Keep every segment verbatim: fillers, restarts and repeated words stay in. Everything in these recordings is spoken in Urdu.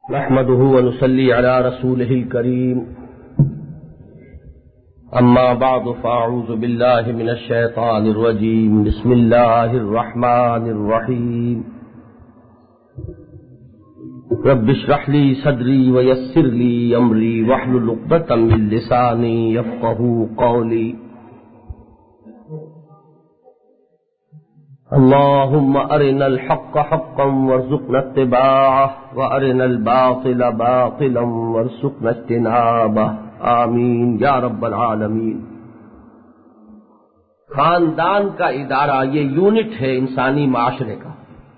نحمده ونصلي على رسوله الكريم أما بعد فأعوذ بالله من الشيطان الرجيم بسم الله الرحمن الرحيم رب اشرح لي صدري ويسر لي أمري واحلل عقدة من لساني يفقهوا قولي اللهم أرنا الحق حقا وارزقنا اتباعه وأرنا الباطل باطلا وارزقنا اجتنابه آمین یا رب العالمین۔ خاندان کا ادارہ یہ یونٹ ہے انسانی معاشرے کا۔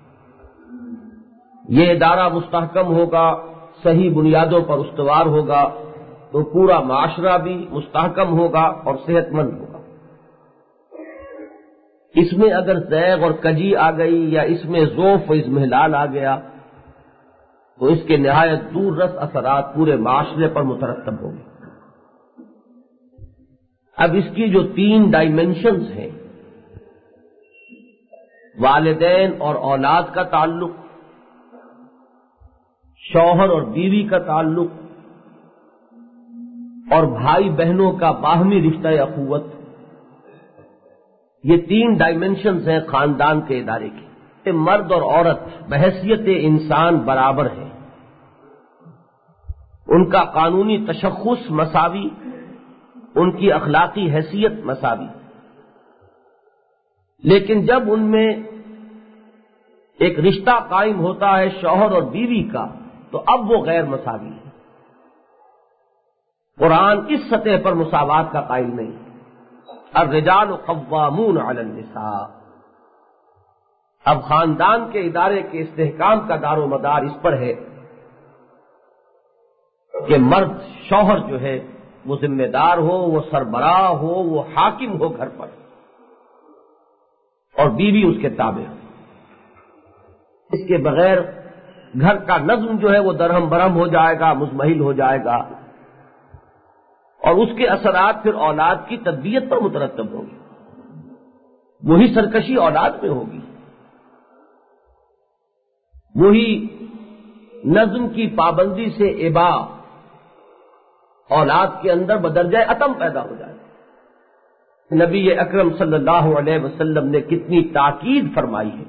یہ ادارہ مستحکم ہوگا، صحیح بنیادوں پر استوار ہوگا تو پورا معاشرہ بھی مستحکم ہوگا اور صحت مند ہوگا۔ اس میں اگر زیغ اور کجی آ گئی یا اس میں ضعف و اضمحلال آ گیا تو اس کے نہایت دور رس اثرات پورے معاشرے پر مترتب ہوں گے۔ اب اس کی جو تین ڈائمینشنز ہیں، والدین اور اولاد کا تعلق، شوہر اور بیوی کا تعلق اور بھائی بہنوں کا باہمی رشتہ اخوت، یہ تین ڈائمینشنز ہیں خاندان کے ادارے کی۔ مرد اور عورت بحیثیت انسان برابر ہیں، ان کا قانونی تشخص مساوی، ان کی اخلاقی حیثیت مساوی، لیکن جب ان میں ایک رشتہ قائم ہوتا ہے شوہر اور بیوی کا تو اب وہ غیر مساوی ہے۔ قرآن اس سطح پر مساوات کا قائل نہیں۔ الرجال قوامون علی النساء۔ اب خاندان کے ادارے کے استحکام کا دار و مدار اس پر ہے کہ مرد شوہر جو ہے وہ ذمہ دار ہو، وہ سربراہ ہو، وہ حاکم ہو گھر پر، اور بیوی اس کے تابع ہو۔ اس کے بغیر گھر کا نظم جو ہے وہ درہم برہم ہو جائے گا، مزمحل ہو جائے گا، اور اس کے اثرات پھر اولاد کی تربیت پر مترتب ہوں گی۔ وہی سرکشی اولاد میں ہوگی، وہی نظم کی پابندی سے ابا اولاد کے اندر بدرجہ اتم پیدا ہو جائے۔ نبی اکرم صلی اللہ علیہ وسلم نے کتنی تاکید فرمائی ہے۔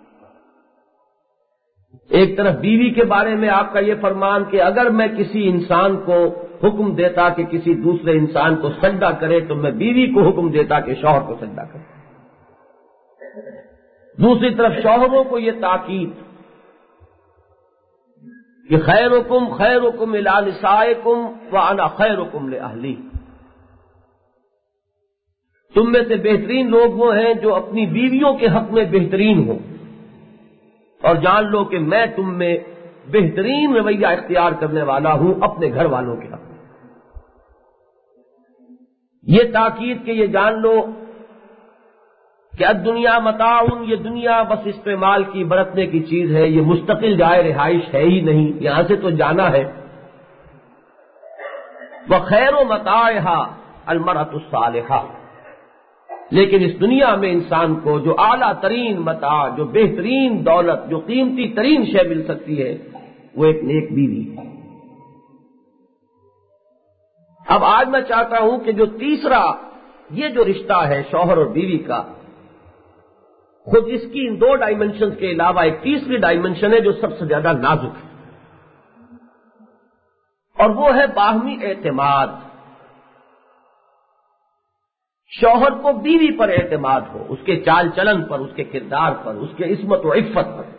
ایک طرف بیوی کے بارے میں آپ کا یہ فرمان کہ اگر میں کسی انسان کو حکم دیتا کہ کسی دوسرے انسان کو سجدہ کرے تو میں بیوی کو حکم دیتا کہ شوہر کو سجدہ کرے۔ دوسری طرف شوہروں کو یہ تاکید کہ خیرکم خیرکم الی نسائکم وانا خیرکم لاہلی۔ تم میں سے بہترین لوگ وہ ہیں جو اپنی بیویوں کے حق میں بہترین ہوں، اور جان لو کہ میں تم میں بہترین رویہ اختیار کرنے والا ہوں اپنے گھر والوں کے حق میں۔ یہ تاکید کہ یہ جان لو کہ الدنیا متاع، یہ دنیا بس استعمال کی برتنے کی چیز ہے، یہ مستقل جائے رہائش ہے ہی نہیں، یہاں سے تو جانا ہے۔ وخیر متاعها المرأة الصالحہ، لیکن اس دنیا میں انسان کو جو اعلیٰ ترین متاع، جو بہترین دولت، جو قیمتی ترین شے مل سکتی ہے وہ ایک نیک بیوی ہے۔ اب آج میں چاہتا ہوں کہ جو تیسرا یہ جو رشتہ ہے شوہر اور بیوی کا، خود اس کی ان دو ڈائمنشن کے علاوہ ایک تیسری ڈائمنشن ہے جو سب سے زیادہ نازک ہے، اور وہ ہے باہمی اعتماد۔ شوہر کو بیوی پر اعتماد ہو، اس کے چال چلن پر، اس کے کردار پر، اس کے عصمت و عفت پر،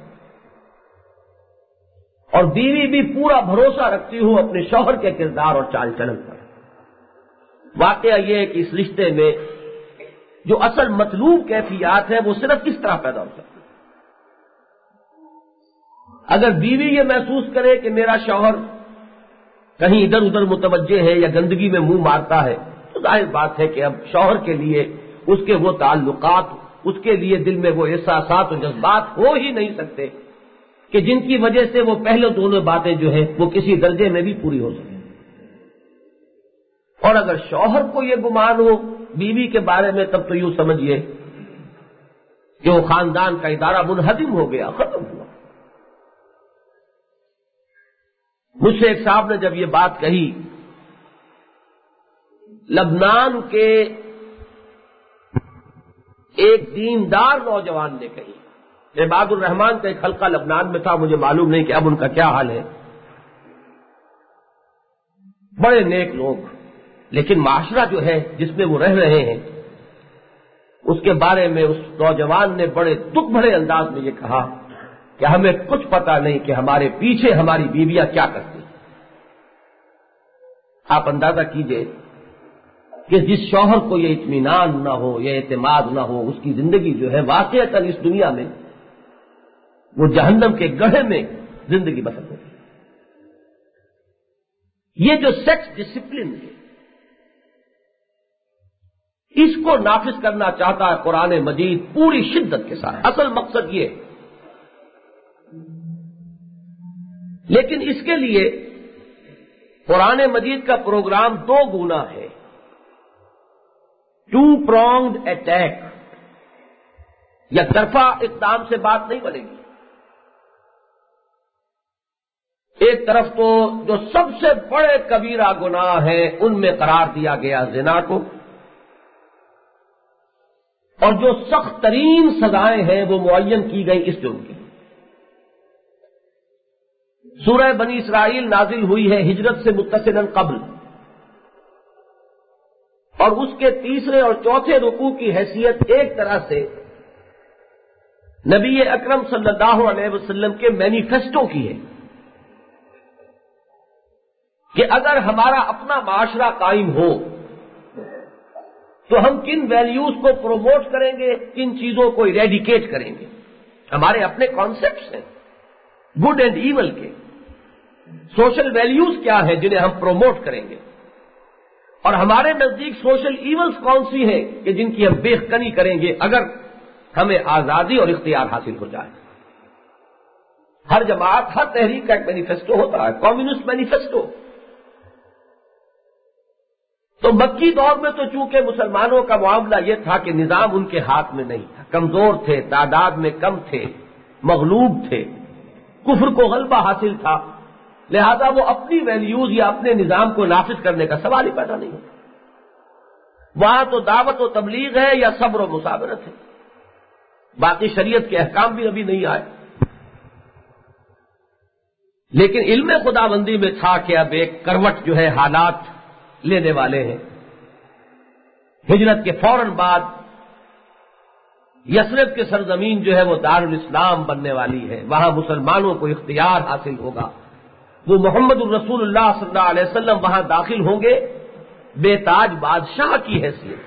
اور بیوی بھی پورا بھروسہ رکھتی ہو اپنے شوہر کے کردار اور چال چلن پر۔ واقعہ یہ ہے کہ اس رشتے میں جو اصل مطلوب کیفیات ہے وہ صرف کس طرح پیدا ہو سکتی ہے۔ اگر بیوی یہ محسوس کرے کہ میرا شوہر کہیں ادھر ادھر متوجہ ہے یا گندگی میں منہ مارتا ہے تو ظاہر بات ہے کہ اب شوہر کے لیے اس کے وہ تعلقات، اس کے لیے دل میں وہ احساسات و جذبات ہو ہی نہیں سکتے کہ جن کی وجہ سے وہ پہلے دونوں باتیں جو ہیں وہ کسی درجے میں بھی پوری ہو سکیں۔ اور اگر شوہر کو یہ گمان ہو بیوی کے بارے میں تب تو یوں سمجھیے کہ وہ خاندان کا ادارہ منہدم ہو گیا، ختم ہوا۔ مجھ سے ایک صاحب نے جب یہ بات کہی، لبنان کے ایک دیندار نوجوان نے کہی، عباد الرحمان کا ایک حلقہ لبنان میں تھا، مجھے معلوم نہیں کہ اب ان کا کیا حال ہے، بڑے نیک لوگ، لیکن معاشرہ جو ہے جس میں وہ رہ رہے ہیں اس کے بارے میں اس نوجوان نے بڑے دکھ بھرے انداز میں یہ کہا کہ ہمیں کچھ پتا نہیں کہ ہمارے پیچھے ہماری بیویاں کیا کرتی ہیں۔ آپ اندازہ کیجئے کہ جس شوہر کو یہ اطمینان نہ ہو، یہ اعتماد نہ ہو، اس کی زندگی جو ہے واقعتاً اس دنیا میں وہ جہنم کے گڑھے میں زندگی بسر ہوتی ہے۔ یہ جو سیکس ڈسپلن ہے اس کو نافذ کرنا چاہتا ہے قرآن مجید پوری شدت کے ساتھ، اصل مقصد یہ ہے۔ لیکن اس کے لیے قرآن مجید کا پروگرام دو گنا ہے، ٹو پرونگڈ اٹیک، یک طرفہ اقدام سے بات نہیں بنے گی۔ ایک طرف تو جو سب سے بڑے کبیرہ گناہ ہیں ان میں قرار دیا گیا زنا کو، اور جو سخت ترین سزائیں ہیں وہ معین کی گئی اس جرم کی۔ سورہ بنی اسرائیل نازل ہوئی ہے ہجرت سے متصلاً قبل، اور اس کے تیسرے اور چوتھے رکوع کی حیثیت ایک طرح سے نبی اکرم صلی اللہ علیہ وسلم کے مینیفیسٹو کی ہے کہ اگر ہمارا اپنا معاشرہ قائم ہو تو ہم کن ویلیوز کو پروموٹ کریں گے، کن چیزوں کو ایریڈیکیٹ کریں گے۔ ہمارے اپنے کانسیپٹس ہیں گڈ اینڈ ایول کے، سوشل ویلیوز کیا ہیں جنہیں ہم پروموٹ کریں گے، اور ہمارے نزدیک سوشل ایولز کون سی ہیں کہ جن کی ہم بیخکنی کریں گے اگر ہمیں آزادی اور اختیار حاصل ہو جائے۔ ہر جماعت، ہر تحریک کا ایک مینیفیسٹو ہوتا ہے، کمیونسٹ مینیفیسٹو۔ تو مکی دور میں تو چونکہ مسلمانوں کا معاملہ یہ تھا کہ نظام ان کے ہاتھ میں نہیں تھا، کمزور تھے، تعداد میں کم تھے، مغلوب تھے، کفر کو غلبہ حاصل تھا، لہذا وہ اپنی ویلیوز یا اپنے نظام کو نافذ کرنے کا سوال ہی پیدا نہیں ہوتا۔ وہاں تو دعوت و تبلیغ ہے یا صبر و مصابرت ہے، باقی شریعت کے احکام بھی ابھی نہیں آئے۔ لیکن علم خدا بندی میں تھا کہ اب ایک کروٹ جو ہے حالات لینے والے ہیں۔ ہجرت کے فوراً بعد یثرب کی سرزمین جو ہے وہ دار الاسلام بننے والی ہے، وہاں مسلمانوں کو اختیار حاصل ہوگا، وہ محمد الرسول اللہ صلی اللہ علیہ وسلم وہاں داخل ہوں گے بے تاج بادشاہ کی حیثیت۔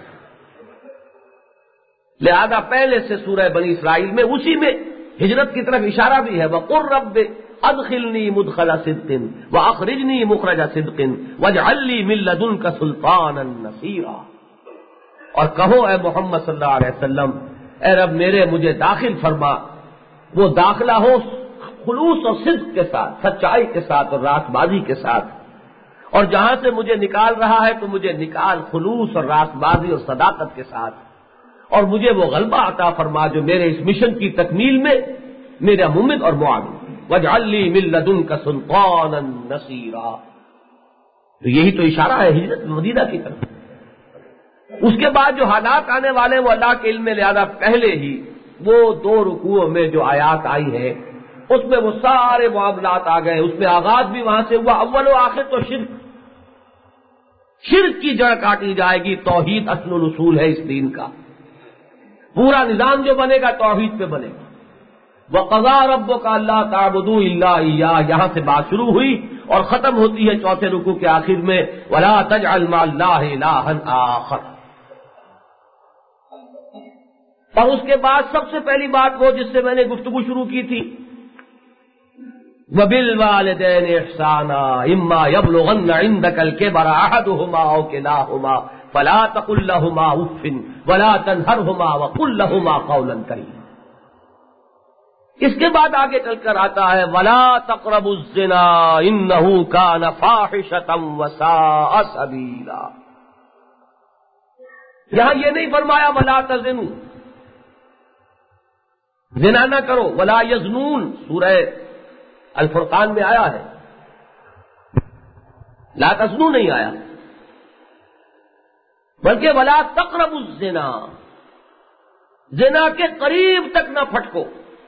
لہذا پہلے سے سورہ بنی اسرائیل میں اسی میں ہجرت کی طرف اشارہ بھی ہے، وَقُلْ رَبِّ ادخلنی مدخل صدق واخرجنی مخرج صدق واجعل لی من لدنک سلطانا نصیرا۔ اور کہو اے محمد صلی اللہ علیہ وسلم، اے رب میرے مجھے داخل فرما، وہ داخلہ ہو خلوص اور صدق کے ساتھ، سچائی کے ساتھ اور راست بازی کے ساتھ، اور جہاں سے مجھے نکال رہا ہے تو مجھے نکال خلوص اور راست بازی اور صداقت کے ساتھ، اور مجھے وہ غلبہ عطا فرما جو میرے اس مشن کی تکمیل میں میرا ممد اور معاون، وَاجْعَلْ لِي مِن لَّدُنْكَ سُلْطَانًا نَصِيرًا۔ تو یہی تو اشارہ ہے ہجرت مدینہ کی طرف۔ اس کے بعد جو حالات آنے والے ہیں وہ اللہ کے علم میں، لہذا پہلے ہی وہ دو رکوع میں جو آیات آئی ہے اس میں وہ سارے معاملات آ گئے، اس میں آغاز بھی وہاں سے ہوا، اول و آخر تو شرک، شرک کی جڑ کاٹی جائے گی، توحید اصل الاصول ہے اس دین کا، پورا نظام جو بنے گا توحید پہ بنے گا۔ وَقَضَىٰ رَبُّكَ أَلَّا تَعْبُدُوا إِلَّا إِيَّاهُ، یہاں سے بات شروع ہوئی اور ختم ہوتی ہے چوتھے رکوع کے آخر میں وَلَا تَجْعَلْ مَعَ اللَّهِ إِلَٰهًا آخَرَ۔ اور اس کے بعد سب سے پہلی بات وہ جس سے میں نے گفتگو شروع کی تھی، وَبِالْوَالِدَيْنِ إِحْسَانًا إِمَّا يَبْلُغَنَّ عِندَكَ الْكِبَرَ أَحَدُهُمَا أَوْ كِلَاهُمَا فَلَا تَقُل لَّهُمَا أُفٍّ وَلَا تَنْهَرْهُمَا وَقُل لَّهُمَا قَوْلًا كَرِيمًا۔ اس کے بعد آگے چل کر آتا ہے وَلَا تَقْرَبُوا الزِّنَا إِنَّهُ كَانَ فَاحِشَةً وَسَاءَ سَبِيلًا۔ یہاں یہ نہیں فرمایا وَلَا تَزِنُوا، زنا نہ کرو، وَلَا يَزْنُونَ سورہ الفرقان میں آیا ہے لا تزنو نہیں آیا، بلکہ ولا تقربوا الزنا، زنا کے قریب تک نہ پھٹکو۔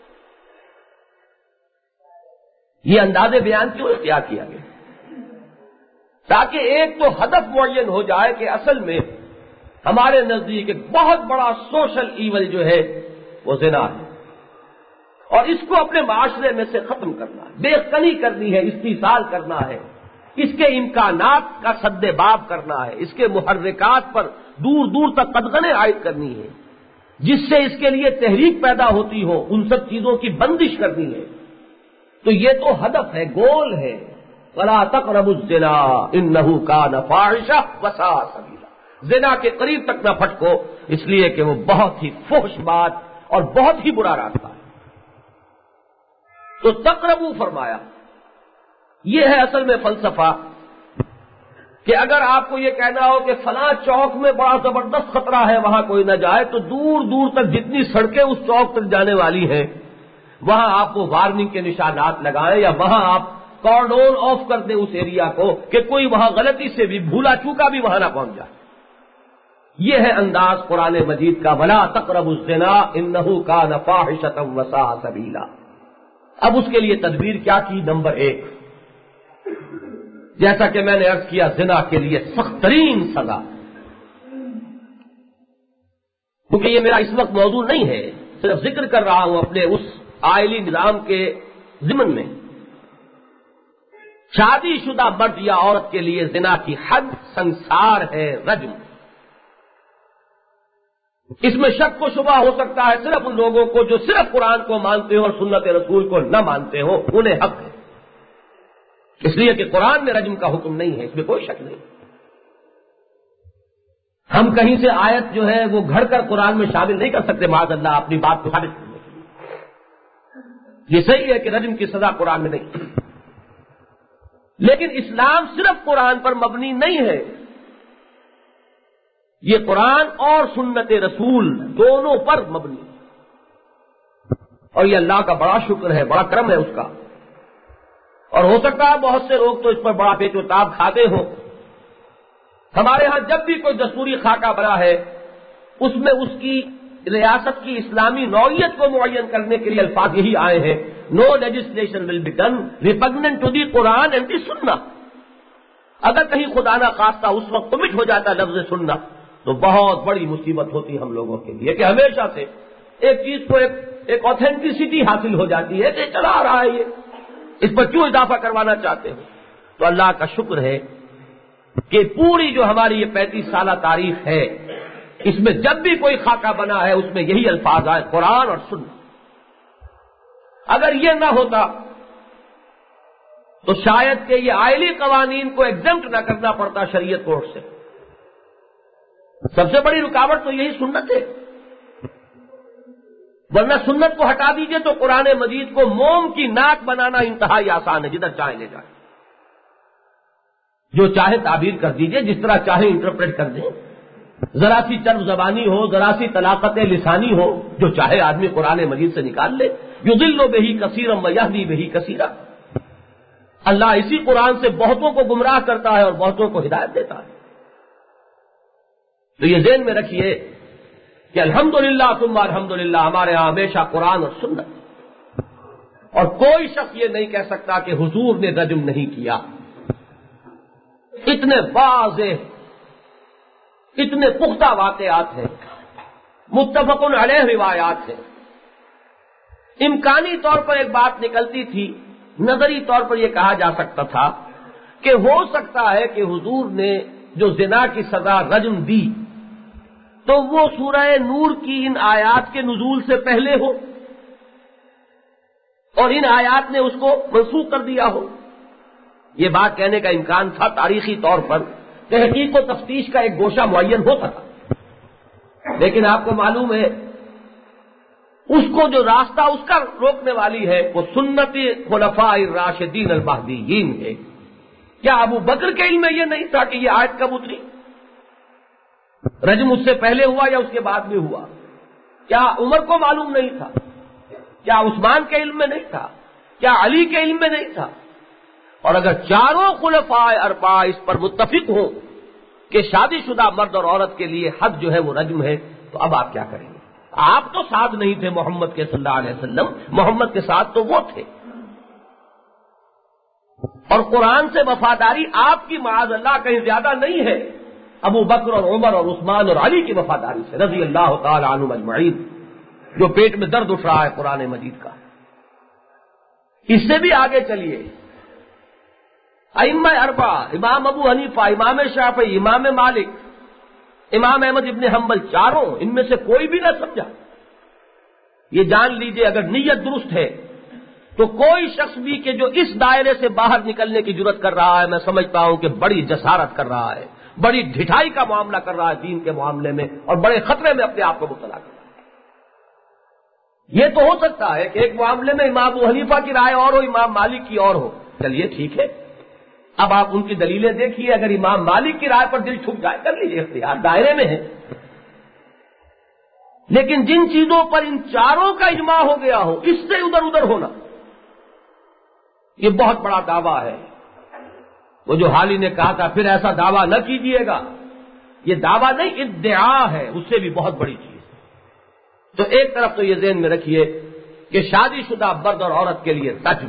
یہ انداز بیان کیوں اختیار کیا گیا؟ تاکہ ایک تو ہدف معین ہو جائے کہ اصل میں ہمارے نزدیک ایک بہت بڑا سوشل ایول جو ہے وہ زنا ہے، اور اس کو اپنے معاشرے میں سے ختم کرنا ہے، بے قلی کرنی ہے، استیصال کرنا ہے، اس کے امکانات کا سد باب کرنا ہے، اس کے محرکات پر دور دور تک قدغنیں عائد کرنی ہے، جس سے اس کے لیے تحریک پیدا ہوتی ہو، ان سب چیزوں کی بندش کرنی ہے۔ تو یہ تو ہدف ہے، گول ہے۔ وَلَا تَقْرَبُوا الزِّنَا إِنَّهُ كَانَ فَاحِشَةً وَسَاءَ سَبِيلًا، زنا کے قریب تک نہ پھٹکو، اس لیے کہ وہ بہت ہی فحش بات اور بہت ہی برا راستہ ہے۔ تو تقربو فرمایا، یہ ہے اصل میں فلسفہ کہ اگر آپ کو یہ کہنا ہو کہ فلاں چوک میں بڑا زبردست خطرہ ہے، وہاں کوئی نہ جائے، تو دور دور تک جتنی سڑکیں اس چوک تک جانے والی ہیں وہاں آپ وہ وارننگ کے نشانات لگائیں، یا وہاں آپ کارڈون آف کر دیں اس ایریا کو کہ کوئی وہاں غلطی سے بھی بھولا چوکا بھی وہاں نہ پہنچ جائے۔ یہ ہے انداز قرآن مجید کا، وَلَا تَقْرَبُوا الزِّنَا إِنَّهُ كَانَ فَاحِشَةً وَسَاءَ سَبِيلًا۔ اب اس کے لیے تدبیر کیا کی؟ نمبر ایک، جیسا کہ میں نے عرض کیا، زنا کے لیے سخت ترین سزا، کیونکہ یہ میرا اس وقت موضوع نہیں ہے، صرف ذکر کر رہا ہوں اپنے اس آئلی نظام کے ضمن میں۔ شادی شدہ مرد یا عورت کے لیے زنا کی حد سنسار ہے، رجم۔ اس میں شک و شبہ ہو سکتا ہے صرف ان لوگوں کو جو صرف قرآن کو مانتے ہو اور سنت رسول کو نہ مانتے ہو، انہیں حق ہے، اس لیے کہ قرآن میں رجم کا حکم نہیں ہے، اس میں کوئی شک نہیں۔ ہم کہیں سے آیت جو ہے وہ گھڑ کر قرآن میں شامل نہیں کر سکتے معاذ اللہ اپنی بات کو ثابت کرنے کے لیے۔ یہ صحیح ہے کہ رجم کی سزا قرآن میں نہیں، لیکن اسلام صرف قرآن پر مبنی نہیں ہے، یہ قرآن اور سنت رسول دونوں پر مبنی ہے، اور یہ اللہ کا بڑا شکر ہے، بڑا کرم ہے اس کا۔ اور ہو سکتا ہے بہت سے لوگ تو اس پر بڑا پیچ و تاب کھاتے ہوں۔ ہمارے ہاں جب بھی کوئی دستوری خاکہ بنا ہے، اس میں اس کی ریاست کی اسلامی نوعیت کو معین کرنے کے لیے الفاظ یہی آئے ہیں، no legislation will be done repugnant to the Quran and the Sunnah. اگر کہیں خدا نہ خواستہ اس وقت کمٹ ہو جاتا لفظ سننا تو بہت بڑی مصیبت ہوتی ہم لوگوں کے لیے، کہ ہمیشہ سے ایک چیز کو ایک ایک آتھینٹسٹی حاصل ہو جاتی ہے کہ چلا آ رہا ہے، یہ اس پر کیوں اضافہ کروانا چاہتے ہو؟ تو اللہ کا شکر ہے کہ پوری جو ہماری یہ پینتیس سالہ تاریخ ہے، اس میں جب بھی کوئی خاکہ بنا ہے اس میں یہی الفاظ آئے، قرآن اور سنت۔ اگر یہ نہ ہوتا تو شاید کہ یہ آئلی قوانین کو ایگزمپٹ نہ کرنا پڑتا شریعت کورٹ سے۔ سب سے بڑی رکاوٹ تو یہی سنت ہے، ورنہ سنت کو ہٹا دیجئے تو قرآن مجید کو موم کی ناک بنانا انتہائی آسان ہے، جدھر چاہے لے جائیں، جو چاہے تعبیر کر دیجئے، جس طرح چاہے انٹرپریٹ کر دیں، ذرا سی چرب زبانی ہو، ذرا سی طلاقت لسانی ہو، جو چاہے آدمی قرآن مجید سے نکال لے۔ یضل بہ کثیرا ویہدی بہ کثیرا، اللہ اسی قرآن سے بہتوں کو گمراہ کرتا ہے اور بہتوں کو ہدایت دیتا ہے۔ تو یہ ذہن میں رکھیے کہ الحمدللہ ثم الحمدللہ ہمارے ہاں ہمیشہ قرآن اور سنت، اور کوئی شخص یہ نہیں کہہ سکتا کہ حضور نے رجم نہیں کیا۔ اتنے واضح، اتنے پختہ واقعات ہیں، متفق علیہ روایات ہیں۔ امکانی طور پر ایک بات نکلتی تھی، نظری طور پر یہ کہا جا سکتا تھا کہ ہو سکتا ہے کہ حضور نے جو زنا کی سزا رجم دی تو وہ سورہ نور کی ان آیات کے نزول سے پہلے ہو اور ان آیات نے اس کو منسوخ کر دیا ہو۔ یہ بات کہنے کا امکان تھا، تاریخی طور پر تحقیق و تفتیش کا ایک گوشہ معین ہوتا تھا، لیکن آپ کو معلوم ہے اس کو جو راستہ اس کا روکنے والی ہے وہ سنت خلفاء الراشدین المہدیین ہے۔ کیا ابو بکر کے علم میں یہ نہیں تھا کہ یہ آیت کب اتری؟ رجم اس سے پہلے ہوا یا اس کے بعد میں ہوا؟ کیا عمر کو معلوم نہیں تھا؟ کیا عثمان کے علم میں نہیں تھا؟ کیا علی کے علم میں نہیں تھا؟ اور اگر چاروں خلفاء اربعہ اس پر متفق ہوں کہ شادی شدہ مرد اور عورت کے لیے حد جو ہے وہ رجم ہے، تو اب آپ کیا کریں گے؟ آپ تو ساتھ نہیں تھے محمد کے صلی اللہ علیہ وسلم، محمد کے ساتھ تو وہ تھے، اور قرآن سے وفاداری آپ کی معاذ اللہ کہیں زیادہ نہیں ہے ابو بکر اور عمر اور عثمان اور علی کی وفاداری سے رضی اللہ تعالی عنہم اجمعین، جو پیٹ میں درد اٹھ رہا ہے قرآن مجید کا۔ اس سے بھی آگے چلیے، ائمہ اربعہ، امام ابو حنیفہ، امام شافعی، امام مالک، امام احمد ابن حنبل، چاروں ان میں سے کوئی بھی نہ سمجھا۔ یہ جان لیجئے اگر نیت درست ہے تو کوئی شخص بھی کہ جو اس دائرے سے باہر نکلنے کی جرت کر رہا ہے، میں سمجھتا ہوں کہ بڑی جسارت کر رہا ہے، بڑی ڈھٹائی کا معاملہ کر رہا ہے دین کے معاملے میں، اور بڑے خطرے میں اپنے آپ کو مبتلا کر رہا ہے۔ یہ تو ہو سکتا ہے کہ ایک معاملے میں امام ابو حنیفہ کی رائے اور ہو، امام مالک کی اور ہو، چلیے ٹھیک ہے، اب آپ ان کی دلیلیں دیکھیے، اگر امام مالک کی رائے پر دل چھپ جائے کر لیجیے، اختیار دائرے میں ہے۔ لیکن جن چیزوں پر ان چاروں کا اجماع ہو گیا ہو، اس سے ادھر ادھر ہونا، یہ بہت بڑا دعویٰ ہے۔ وہ جو حالی نے کہا تھا پھر ایسا دعویٰ نہ کیجیے گا، یہ دعویٰ نہیں، ادعا ہے، اس سے بھی بہت بڑی چیز۔ تو ایک طرف تو یہ ذہن میں رکھیے کہ شادی شدہ مرد اور عورت کے لیے رجم،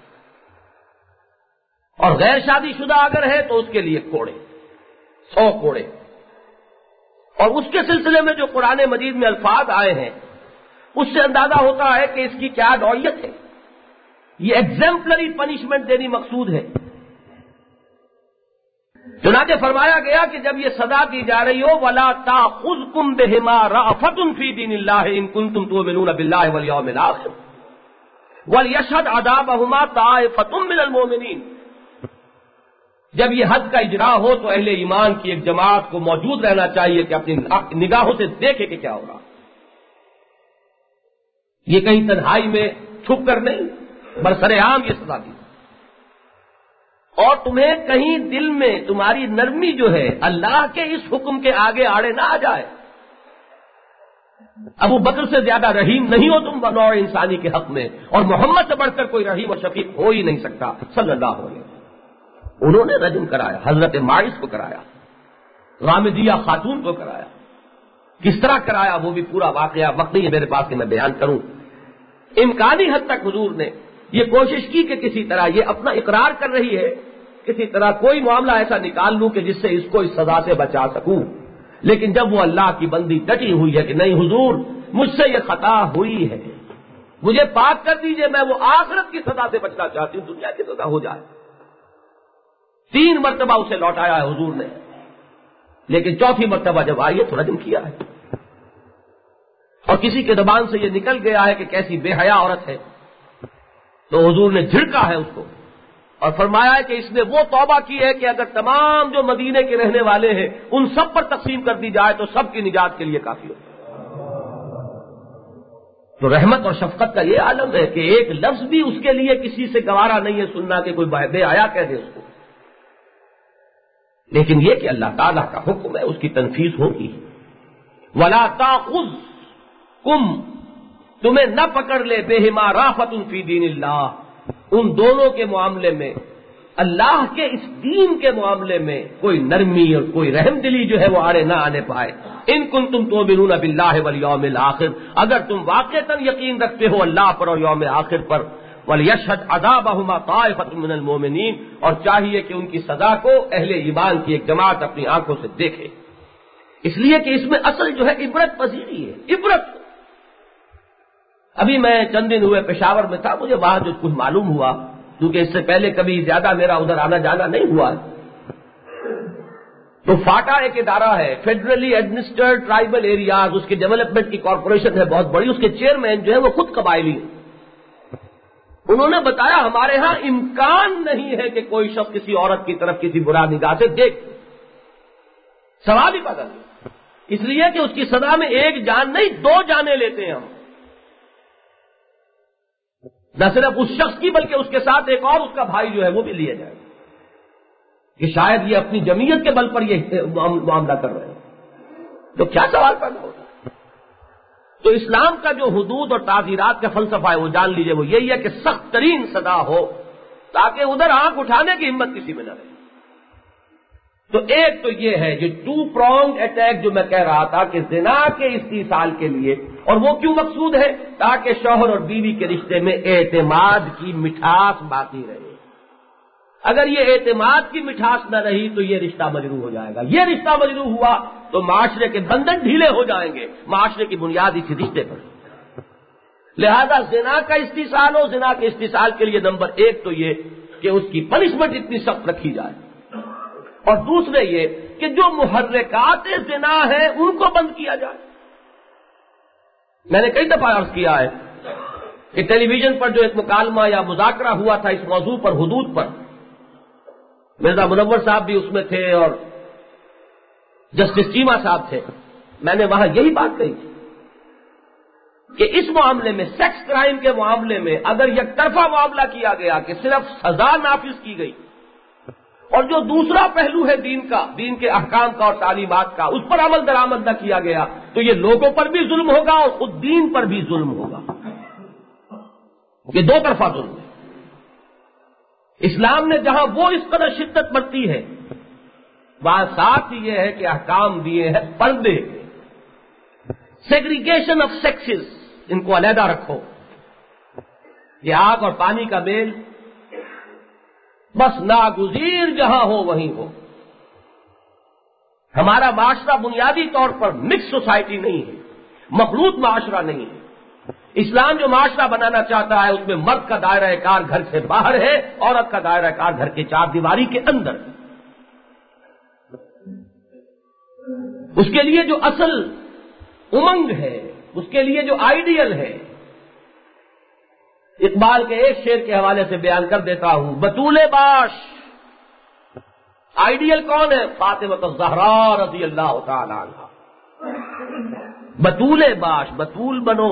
اور غیر شادی شدہ اگر ہے تو اس کے لیے کوڑے، سو کوڑے۔ اور اس کے سلسلے میں جو قرآن مجید میں الفاظ آئے ہیں اس سے اندازہ ہوتا ہے کہ اس کی کیا نوعیت ہے۔ یہ ایگزیمپلری پنشمنٹ دینی مقصود ہے۔ چنانچہ فرمایا گیا کہ جب یہ سزا دی جا رہی ہو، وَلَا تَأْخُذْكُمْ بِهِمَا رَأْفَةٌ فِي دِينِ اللَّهِ إِن كُنتُمْ تُؤْمِنُونَ بِاللَّهِ وَالْيَوْمِ الْآخِرِ وَلْيَشْهَدْ عَذَابَهُمَا طَائِفَةٌ مِّنَ الْمُؤْمِنِينَ۔ جب یہ حد کا اجرا ہو تو اہل ایمان کی ایک جماعت کو موجود رہنا چاہیے کہ اپنی نگاہوں سے دیکھے کہ کیا ہو رہا، یہ کہیں تنہائی میں چھپ کر نہیں، برسر عام یہ سزا دی، اور تمہیں کہیں دل میں تمہاری نرمی جو ہے اللہ کے اس حکم کے آگے آڑے نہ آ جائے۔ ابو بکر سے زیادہ رحیم نہیں ہو تم بنو انسانی کے حق میں، اور محمد سے بڑھ کر کوئی رحیم اور شفیق ہو ہی نہیں سکتا صلی اللہ علیہ وسلم۔ انہوں نے رجم کرایا، حضرت ماعز کو کرایا، غامدیہ خاتون کو کرایا۔ کس طرح کرایا وہ بھی پورا واقعہ وقت نہیں ہے میرے پاس کہ میں بیان کروں۔ امکانی حد تک حضور نے یہ کوشش کی کہ کسی طرح یہ اپنا اقرار کر رہی ہے، کسی طرح کوئی معاملہ ایسا نکال لوں کہ جس سے اس کو اس سزا سے بچا سکوں۔ لیکن جب وہ اللہ کی بندی ڈٹی ہوئی ہے کہ نہیں حضور مجھ سے یہ خطا ہوئی ہے، مجھے پاک کر دیجئے، میں وہ آخرت کی سزا سے بچنا چاہتی ہوں، دنیا کی سزا ہو جائے۔ تین مرتبہ اسے لوٹایا ہے حضور نے، لیکن چوتھی مرتبہ جب آئی ہے تو رجم کیا ہے، اور کسی کے زبان سے یہ نکل گیا ہے کہ کیسی بے حیا عورت ہے، تو حضور نے جھڑکا ہے اس کو اور فرمایا ہے کہ اس نے وہ توبہ کی ہے کہ اگر تمام جو مدینے کے رہنے والے ہیں ان سب پر تقسیم کر دی جائے تو سب کی نجات کے لیے کافی ہو۔ تو رحمت اور شفقت کا یہ عالم ہے کہ ایک لفظ بھی اس کے لیے کسی سے گوارا نہیں ہے سننا کہ کوئی بے حیا کہہ دے اس کو، لیکن یہ کہ اللہ تعالیٰ کا حکم ہے، اس کی تنفیذ ہوگی۔ وَلَا تَأْخُذْكُمْ، تمہیں نہ پکڑ لے بِهِمَا رَأْفَةٌ فِي دِينِ اللَّهِ، ان دونوں کے معاملے میں، اللہ کے اس دین کے معاملے میں کوئی نرمی اور کوئی رحم دلی جو ہے وہ آڑے نہ آنے پائے۔ ان کنتم تؤمنون باللہ والیوم الآخر، اگر تم واقعتاً یقین رکھتے ہو اللہ پر اور یوم آخر پر، وَلْيَشْهَدْ عَذَابَهُمَا طَائِفَةٌ مِّنَ الْمُؤْمِنِينَ، اور چاہیے کہ ان کی سزا کو اہل ایمان کی ایک جماعت اپنی آنکھوں سے دیکھے، اس لیے کہ اس میں اصل جو ہے عبرت پذیری ہے، عبرت۔ ابھی میں چند دن ہوئے پشاور میں تھا، مجھے وہاں جو کچھ معلوم ہوا، کیونکہ اس سے پہلے کبھی زیادہ میرا ادھر آنا جانا نہیں ہوا، تو فاٹا ایک ادارہ ہے، فیڈرلی ایڈمنسٹرڈ ٹرائبل ایریاز، اس کی ڈیولپمنٹ کی کارپوریشن ہے بہت بڑی، اس کے چیئرمین جو ہے وہ خود قبائلی ہیں۔ انہوں نے بتایا ہمارے ہاں امکان نہیں ہے کہ کوئی شخص کسی عورت کی طرف کسی برا نگاہ سے دیکھ، سوال ہی پیدا نہیں، اس لیے کہ اس کی سزا میں ایک جان نہیں دو جانیں لیتے ہیں ہم، نہ صرف اس شخص کی بلکہ اس کے ساتھ ایک اور اس کا بھائی جو ہے وہ بھی لیا جائے، کہ شاید یہ اپنی جمعیت کے بل پر یہ معاملہ کر رہے ہیں، تو کیا سوال پیدا ہوتا ہے؟ تو اسلام کا جو حدود اور تعزیرات کا فلسفہ ہے وہ جان لیجئے، وہ یہی ہے کہ سخت ترین سزا ہو تاکہ ادھر آنکھ اٹھانے کی ہمت کسی میں نہ رہے۔ تو ایک تو یہ ہے جو ٹو پرونگ اٹیک جو میں کہہ رہا تھا کہ زنا کے استیصال کے لیے، اور وہ کیوں مقصود ہے؟ تاکہ شوہر اور بیوی کے رشتے میں اعتماد کی مٹھاس باقی رہے۔ اگر یہ اعتماد کی مٹھاس نہ رہی تو یہ رشتہ مجروح ہو جائے گا۔ یہ رشتہ مجروح ہوا تو معاشرے کے بندھن ڈھیلے ہو جائیں گے، معاشرے کی بنیاد اسی رشتے پر۔ لہذا زنا کا استیصال ہو، زنا کے استیصال کے لیے نمبر ایک تو یہ کہ اس کی پنشمنٹ اتنی سخت رکھی جائے، اور دوسرے یہ کہ جو محرکات زنا ہیں ان کو بند کیا جائے۔ میں نے کئی دفعہ عرض کیا ہے کہ ٹیلی ویژن پر جو ایک مکالمہ یا مذاکرہ ہوا تھا اس موضوع پر، حدود پر، مرزا منور صاحب بھی اس میں تھے اور جسٹس چیمہ صاحب تھے، میں نے وہاں یہی بات کہی تھی کہ اس معاملے میں، سیکس کرائم کے معاملے میں اگر یک طرفہ معاملہ کیا گیا کہ صرف سزا نافذ کی گئی، اور جو دوسرا پہلو ہے دین کا، دین کے احکام کا اور تعلیمات کا، اس پر عمل درآمد نہ کیا گیا تو یہ لوگوں پر بھی ظلم ہوگا اور خود دین پر بھی ظلم ہوگا۔ یہ دو طرفہ ظلم ہے۔ اسلام نے جہاں وہ اس قدر شدت برتی ہے، وہاں ساتھ ہی یہ ہے کہ احکام دیے ہیں پردے کے، سیگریگیشن آف سیکسز، ان کو علیحدہ رکھو۔ یہ آگ اور پانی کا میل بس ناگزیر جہاں ہو وہیں ہو۔ ہمارا معاشرہ بنیادی طور پر مکس سوسائٹی نہیں ہے، مخلوط معاشرہ نہیں ہے۔ اسلام جو معاشرہ بنانا چاہتا ہے اس میں مرد کا دائرہ کار گھر سے باہر ہے، عورت کا دائرہ کار گھر کے چار دیواری کے اندر۔ اس کے لیے جو اصل امنگ ہے، اس کے لیے جو آئیڈیل ہے، اقبال کے ایک شعر کے حوالے سے بیان کر دیتا ہوں، بطول باش، آئیڈیل کون ہے؟ فاطمہ الزہرا رضی اللہ تعالی عنہا۔ بطول باش، بطول بنو۔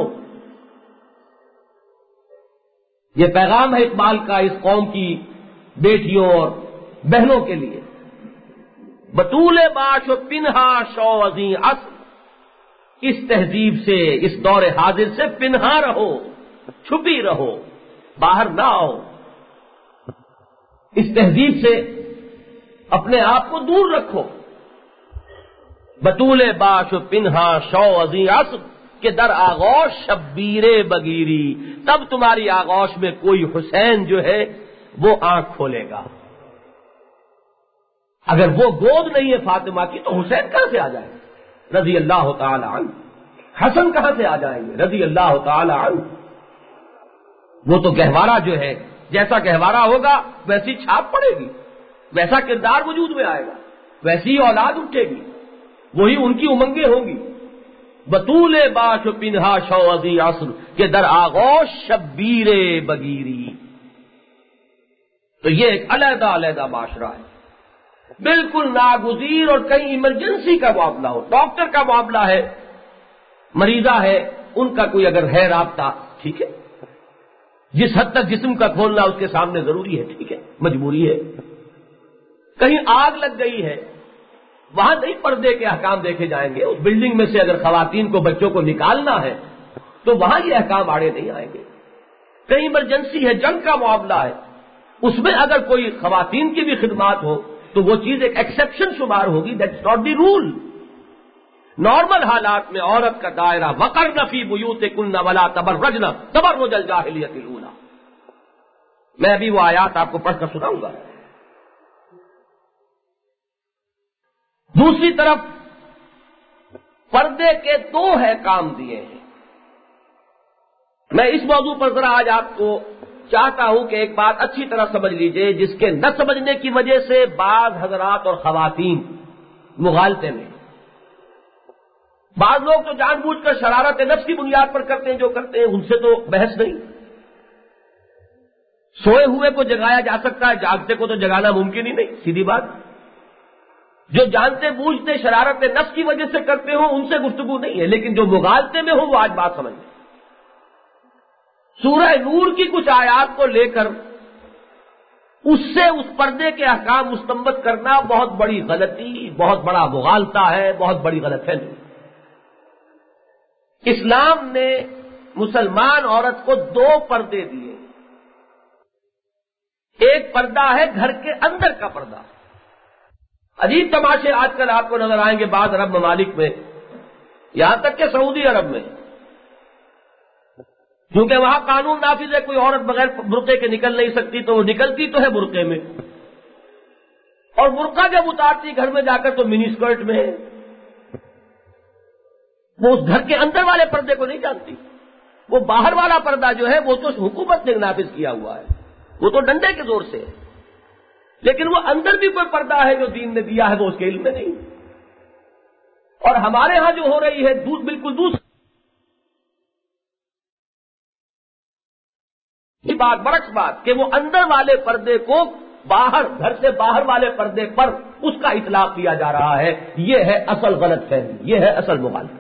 یہ پیغام ہے اقبال کا اس قوم کی بیٹیوں اور بہنوں کے لیے۔ بطول باش و پنہا شو ازیں اصل، اس تہذیب سے، اس دور حاضر سے پنہا رہو، چھپی رہو، باہر نہ آؤ۔ اس تہذیب سے اپنے آپ کو دور رکھو۔ بطول باش و پنہا شو ازیں اصل کہ در آغوش شبیر بگیری، تب تمہاری آغوش میں کوئی حسین جو ہے وہ آنکھ کھولے گا۔ اگر وہ گود نہیں ہے فاطمہ کی تو حسین کہاں سے آ جائیں گے رضی اللہ تعالی عنہ؟ حسن کہاں سے آ جائیں گے رضی اللہ تعالی عنہ؟ وہ تو گہوارہ جو ہے، جیسا گہوارہ ہوگا ویسی چھاپ پڑے گی، ویسا کردار وجود میں آئے گا، ویسی اولاد اٹھے گی، وہی ان کی امنگیں ہوں گی۔ بطول باش و پنہا شو ازیں عصر کہ در آغوش شبیر بگیری۔ تو یہ ایک علیحدہ علیحدہ معاشرہ ہے، بالکل ناگزیر، اور کہیں ایمرجنسی کا معاملہ ہو، ڈاکٹر کا معاملہ ہے، مریضہ ہے، ان کا کوئی اگر ہے رابطہ، ٹھیک ہے، جس حد تک جسم کا کھولنا اس کے سامنے ضروری ہے، ٹھیک ہے، مجبوری ہے۔ کہیں آگ لگ گئی ہے، وہاں نہیں پردے کے احکام دیکھے جائیں گے۔ اس بلڈنگ میں سے اگر خواتین کو، بچوں کو نکالنا ہے تو وہاں یہ احکام آڑے نہیں آئیں گے۔ کہیں ایمرجنسی ہے، جنگ کا معاملہ ہے، اس میں اگر کوئی خواتین کی بھی خدمات ہو تو وہ چیز ایک ایکسیپشن شمار ہوگی، that's not the rule. Normal حالات میں عورت کا دائرہ وقرن فی بیوتکن ولا تبرجن تبرج الجاہلیۃ الاولی۔ میں ابھی وہ آیات آپ کو پڑھ کر سناؤں گا۔ دوسری طرف پردے کے دو ہے کام دیے ہیں۔ میں اس موضوع پر ذرا آج آپ کو چاہتا ہوں کہ ایک بات اچھی طرح سمجھ لیجئے، جس کے نہ سمجھنے کی وجہ سے بعض حضرات اور خواتین مغالطے میں، بعض لوگ تو جان بوجھ کر شرارت نفس کی بنیاد پر کرتے ہیں جو کرتے ہیں، ان سے تو بحث نہیں۔ سوئے ہوئے کو جگایا جا سکتا ہے، جاگتے کو تو جگانا ممکن ہی نہیں، سیدھی بات۔ جو جانتے بوجھتے شرارت نفس کی وجہ سے کرتے ہوں ان سے گفتگو نہیں ہے، لیکن جو مغالطے میں ہو وہ آج بات سمجھ لیں۔ سورہ نور کی کچھ آیات کو لے کر اس سے اس پردے کے احکام مستنبط کرنا بہت بڑی غلطی، بہت بڑا مغالطہ ہے، بہت بڑی غلط فہمی۔ اسلام نے مسلمان عورت کو دو پردے دیے، ایک پردہ ہے گھر کے اندر کا پردہ. عجیب تماشے آج کل آپ کو نظر آئیں گے بعض عرب ممالک میں، یہاں تک کہ سعودی عرب میں، کیونکہ وہاں قانون نافذ ہے، کوئی عورت بغیر برقعے کے نکل نہیں سکتی، تو وہ نکلتی تو ہے برقعے میں، اور برقع جب اتارتی گھر میں جا کر تو منی اسکرٹ میں ہے. وہ اس گھر کے اندر والے پردے کو نہیں جانتی. وہ باہر والا پردہ جو ہے وہ تو حکومت نے نافذ کیا ہوا ہے، وہ تو ڈنڈے کے زور سے ہے، لیکن وہ اندر بھی کوئی پردہ ہے جو دین نے دیا ہے وہ اس کے علم میں نہیں. اور ہمارے ہاں جو ہو رہی ہے بالکل دوسری بات، برعکس بات، کہ وہ اندر والے پردے کو باہر، گھر سے باہر والے پردے پر اس کا اطلاق کیا جا رہا ہے. یہ ہے اصل غلط فہمی، یہ ہے اصل مخالفت.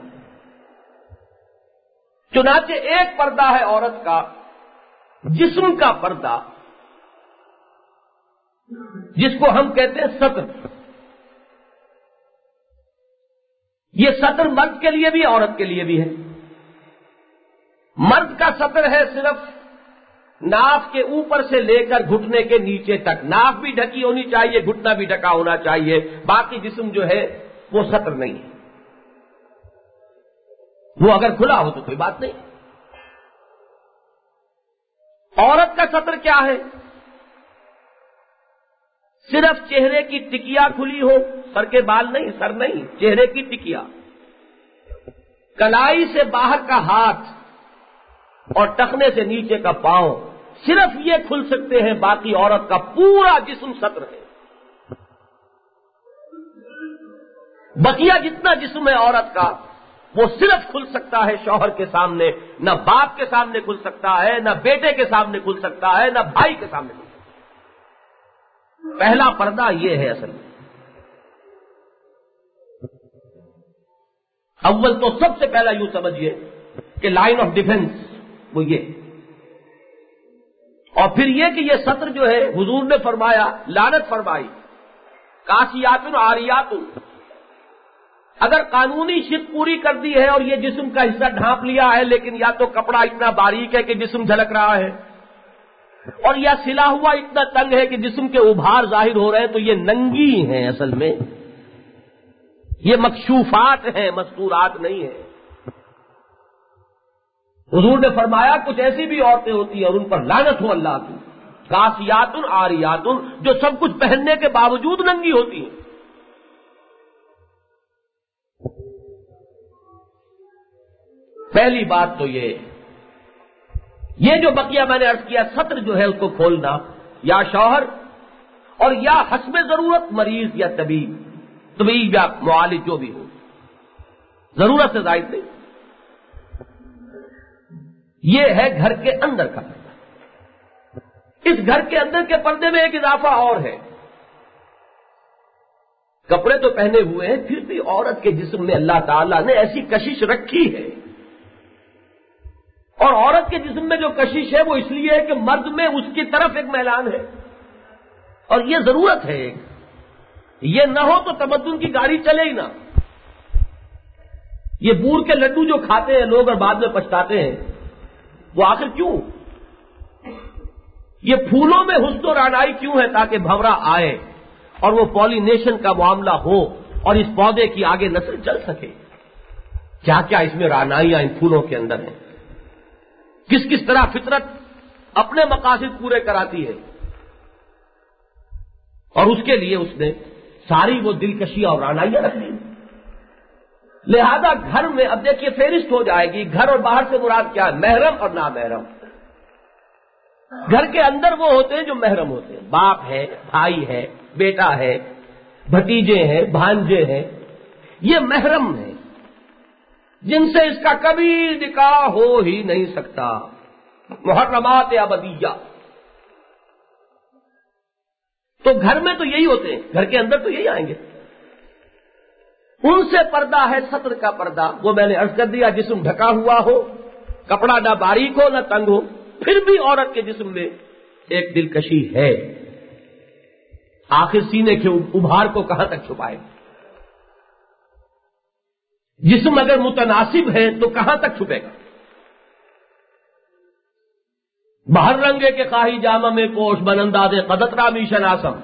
چنانچہ ایک پردہ ہے عورت کا، جسم کا پردہ، جس کو ہم کہتے ہیں ستر. یہ ستر مرد کے لیے بھی عورت کے لیے بھی ہے. مرد کا ستر ہے صرف ناف کے اوپر سے لے کر گھٹنے کے نیچے تک، ناف بھی ڈھکی ہونی چاہیے، گھٹنا بھی ڈھکا ہونا چاہیے، باقی جسم جو ہے وہ ستر نہیں ہے. وہ اگر کھلا ہو تو کوئی بات نہیں. عورت کا ستر کیا ہے؟ صرف چہرے کی ٹکیا کھلی ہو، سر کے بال نہیں، سر نہیں، چہرے کی ٹکیا، کلائی سے باہر کا ہاتھ اور ٹخنے سے نیچے کا پاؤں، صرف یہ کھل سکتے ہیں، باقی عورت کا پورا جسم ستر ہے. بقیہ جتنا جسم ہے عورت کا وہ صرف کھل سکتا ہے شوہر کے سامنے، نہ باپ کے سامنے کھل سکتا ہے، نہ بیٹے کے سامنے کھل سکتا ہے، نہ بھائی کے سامنے کھل سکتا ہے. پہلا پردہ یہ ہے اصل میں. اول تو سب سے پہلا یوں سمجھیے کہ لائن آف ڈیفنس وہ یہ، اور پھر یہ کہ یہ ستر جو ہے حضور نے فرمایا، لعنت فرمائی، کاسیات عاریات، اگر قانونی شرط پوری کر دی ہے اور یہ جسم کا حصہ ڈھانپ لیا ہے، لیکن یا تو کپڑا اتنا باریک ہے کہ جسم جھلک رہا ہے، اور یا سلا ہوا اتنا تنگ ہے کہ جسم کے ابھار ظاہر ہو رہے ہیں، تو یہ ننگی ہیں، اصل میں یہ مکشوفات ہیں، مستورات نہیں ہیں. حضور نے فرمایا کچھ ایسی بھی عورتیں ہوتی ہیں اور ان پر لعنت ہو اللہ کی، کاسیات عاریات، جو سب کچھ پہننے کے باوجود ننگی ہوتی ہیں. پہلی بات تو یہ یہ جو بقیہ میں نے عرض کیا ستر جو ہے اس کو کھولنا، یا شوہر اور یا حسب ضرورت مریض یا طبیب طبیب یا معالج جو بھی ہو، ضرورت سے زائد نہیں. یہ ہے گھر کے اندر کا پردہ. اس گھر کے اندر کے پردے میں ایک اضافہ اور ہے. کپڑے تو پہنے ہوئے ہیں، پھر بھی عورت کے جسم میں اللہ تعالیٰ نے ایسی کشش رکھی ہے، اور عورت کے جسم میں جو کشش ہے وہ اس لیے ہے کہ مرد میں اس کی طرف ایک میلان ہے، اور یہ ضرورت ہے. یہ نہ ہو تو تمدن کی گاڑی چلے ہی نہ. یہ بور کے لڈو جو کھاتے ہیں لوگ اور بعد میں پچھتاتے ہیں، وہ آخر کیوں؟ یہ پھولوں میں حسن و رعنائی کیوں ہے؟ تاکہ بھنورا آئے اور وہ پالینیشن کا معاملہ ہو اور اس پودے کی آگے نسل چل سکے. کیا کیا اس میں رعنائیاں ان پھولوں کے اندر ہیں، کس کس طرح فطرت اپنے مقاصد پورے کراتی ہے، اور اس کے لیے اس نے ساری وہ دلکشیاں اور رعنائیاں رکھ دی. لہذا گھر میں اب دیکھیے فہرست ہو جائے گی، گھر اور باہر سے مراد کیا ہے؟ محرم اور نامحرم. گھر کے اندر وہ ہوتے ہیں جو محرم ہوتے ہیں، باپ ہے، بھائی ہے، بیٹا ہے، بھتیجے ہیں، بھانجے ہیں، یہ محرم ہیں جن سے اس کا کبھی نکاح ہو ہی نہیں سکتا. محرمات ابدیہ. تو گھر میں تو یہی ہوتے ہیں، گھر کے اندر تو یہی آئیں گے. ان سے پردہ ہے ستر کا پردہ. وہ میں نے عرض کر دیا، جسم ڈھکا ہوا ہو، کپڑا نہ باریک ہو نہ تنگ ہو، پھر بھی عورت کے جسم میں ایک دلکشی ہے. آخر سینے کے ابھار کو کہاں تک چھپائے؟ جسم اگر متناسب ہے تو کہاں تک چھپے گا؟ بہر رنگے کے خواہی جامہ میں پوش بننداز قدت رامی شناسم.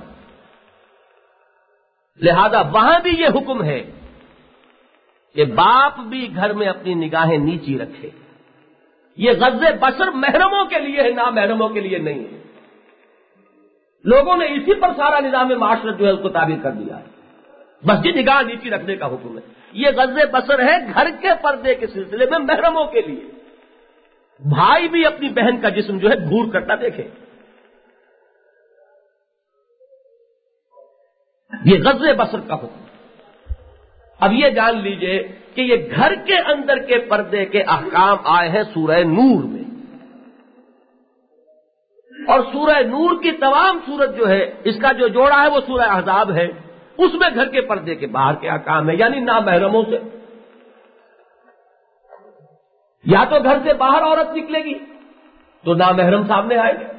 لہذا وہاں بھی یہ حکم ہے کہ باپ بھی گھر میں اپنی نگاہیں نیچی رکھے. یہ غض بصر محرموں کے لیے ہے، نامحرموں کے لیے نہیں ہے. لوگوں نے اسی پر سارا نظام معاشرت جو ہے اس کو تعبیر کر دیا ہے. بس جی نگاہ نیچی رکھنے کا حکم ہے. یہ غض بصر ہے گھر کے پردے کے سلسلے میں محرموں کے لیے. بھائی بھی اپنی بہن کا جسم جو ہے گھور کرتا دیکھے. یہ غض بصر کا حکم. اب یہ جان لیجئے کہ یہ گھر کے اندر کے پردے کے احکام آئے ہیں سورہ نور میں، اور سورہ نور کی تمام سورت جو ہے اس کا جو جوڑا ہے وہ سورہ احزاب ہے. اس میں گھر کے پردے کے باہر کے احکام ہے، یعنی نامحرموں سے. یا تو گھر سے باہر عورت نکلے گی تو نامحرم سامنے آئے گا،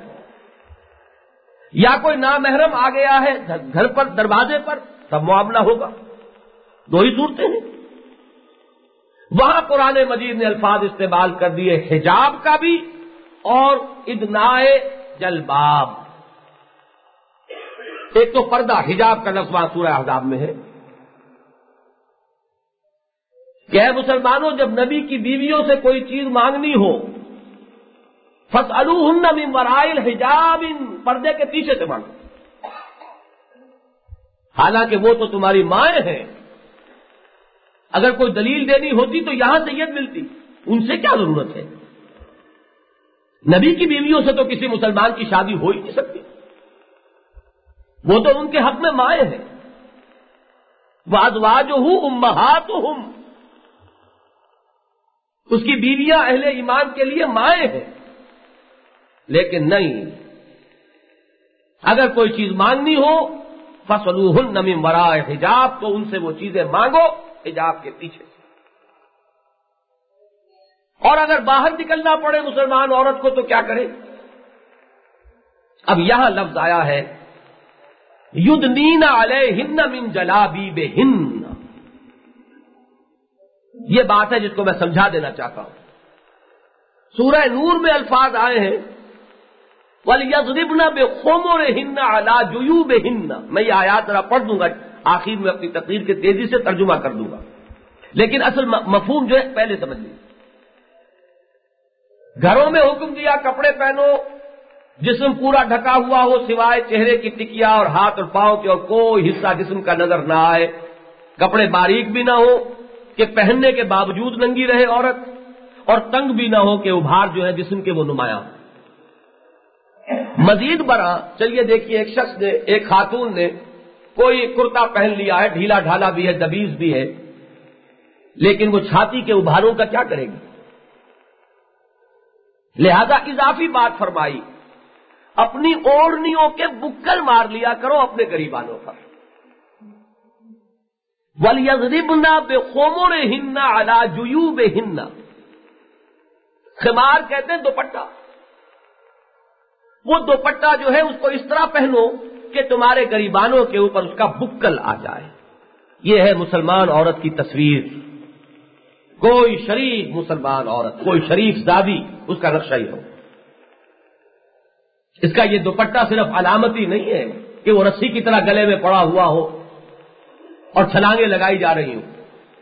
یا کوئی نامحرم آ گیا ہے گھر پر دروازے پر، تب معاملہ ہوگا. دو ہی صورتیں ہیں. وہاں قرآن مجید نے الفاظ استعمال کر دیے حجاب کا بھی اور ادنائے جلباب. ایک تو پردہ حجاب کا لفظ وہاں سورہ احزاب میں ہے کہ اے مسلمانوں جب نبی کی بیویوں سے کوئی چیز مانگنی ہو فاسألوہن من وراء الحجاب، پردے کے پیچھے سے مانگو. حالانکہ وہ تو تمہاری مائیں ہیں. اگر کوئی دلیل دینی ہوتی تو یہاں سید ملتی، ان سے کیا ضرورت ہے؟ نبی کی بیویوں سے تو کسی مسلمان کی شادی ہو ہی نہیں سکتی، وہ تو ان کے حق میں مائیں ہیں. وازواجہ امہاتہم، اس کی بیویاں اہل ایمان کے لیے مائیں ہیں. لیکن نہیں، اگر کوئی چیز مانگنی ہو فاسألوہن من وراء حجاب، تو ان سے وہ چیزیں مانگو حجاب کے پیچھے. اور اگر باہر نکلنا پڑے مسلمان عورت کو تو کیا کرے؟ اب یہاں لفظ آیا ہے یدنین علیہن من جلابیبہن. یہ بات ہے جس کو میں سمجھا دینا چاہتا ہوں. سورہ نور میں الفاظ آئے ہیں وَلْيَضْرِبْنَ بِخُمُرِهِنَّ عَلَى جُيُوبِهِنَّ. میں یہ آیات ذرا پڑھ دوں گا، آخر میں اپنی تقریر کے تیزی سے ترجمہ کر دوں گا، لیکن اصل مفہوم جو ہے پہلے سمجھ لیجیے. گھروں میں حکم دیا کپڑے پہنو، جسم پورا ڈھکا ہوا ہو سوائے چہرے کی ٹکیا اور ہاتھ اور پاؤں کے، اور کوئی حصہ جسم کا نظر نہ آئے. کپڑے باریک بھی نہ ہو کہ پہننے کے باوجود ننگی رہے عورت، اور تنگ بھی نہ ہو کہ ابھار جو ہے جسم کے وہ نمایاں. مزید برآں چلیے دیکھیے، ایک شخص نے، ایک خاتون نے کوئی کرتا پہن لیا ہے، ڈھیلا ڈھالا بھی ہے، دبیز بھی ہے، لیکن وہ چھاتی کے ابھاروں کا کیا کرے گی؟ لہذا اضافی بات فرمائی، اپنی اوڑھنیوں کے بکل مار لیا کرو اپنے گریبانوں پر. وَلْيَضْرِبْنَ بِخُمُرِهِنَّ عَلَى جُيُوبِهِنَّ. خمار کہتے ہیں دوپٹہ. وہ دوپٹہ جو ہے اس کو اس طرح پہنو کہ تمہارے گریبانوں کے اوپر اس کا بکل آ جائے. یہ ہے مسلمان عورت کی تصویر. کوئی شریف مسلمان عورت، کوئی شریف زادی، اس کا نقشہ ہی ہو. اس کا یہ دوپٹہ صرف علامتی نہیں ہے کہ وہ رسی کی طرح گلے میں پڑا ہوا ہو اور چھلانگیں لگائی جا رہی ہوں.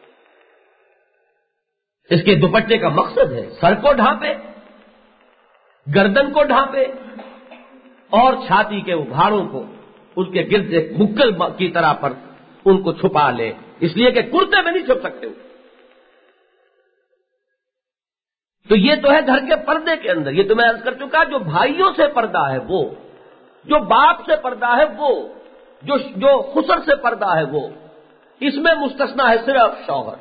اس کے دوپٹے کا مقصد ہے سر کو ڈھانپے، گردن کو ڈھانپے، اور چھاتی کے ابھاروں کو اس کے گرد ایک بکل کی طرح پر ان کو چھپا لے، اس لیے کہ کرتے میں نہیں چھپ سکتے. تو یہ تو ہے گھر کے پردے کے اندر. یہ تو میں عرض کر چکا، جو بھائیوں سے پردہ ہے وہ، جو باپ سے پردہ ہے وہ، جو جو خسر سے پردہ ہے وہ، اس میں مستثنا ہے صرف شوہر.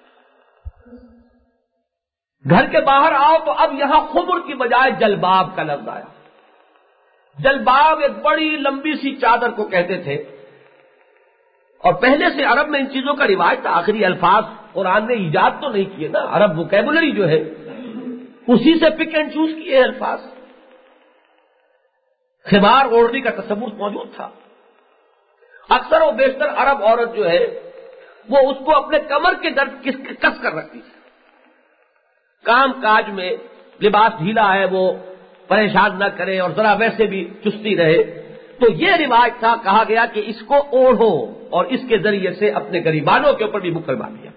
گھر کے باہر آؤ تو اب یہاں خمر کی بجائے جلباب کا لفظ آیا. جلباب ایک بڑی لمبی سی چادر کو کہتے تھے، اور پہلے سے عرب میں ان چیزوں کا رواج تھا. آخری الفاظ قرآن نے ایجاد تو نہیں کیے نا، عرب وکیبولری جو ہے اسی سے پک اینڈ چوز کیے الفاظ. خمار اوڑھنے کا تصور موجود تھا. اکثر و بیشتر عرب عورت جو ہے وہ اس کو اپنے کمر کے درد کس کر رکھتی ہے. کام کاج میں لباس ڈھیلا ہے وہ پریشان نہ کرے اور ذرا ویسے بھی چستی رہے، تو یہ رواج تھا، کہا گیا کہ اس کو اوڑھو اور اس کے ذریعے سے اپنے غریبانوں کے اوپر بھی بکل مار دیا۔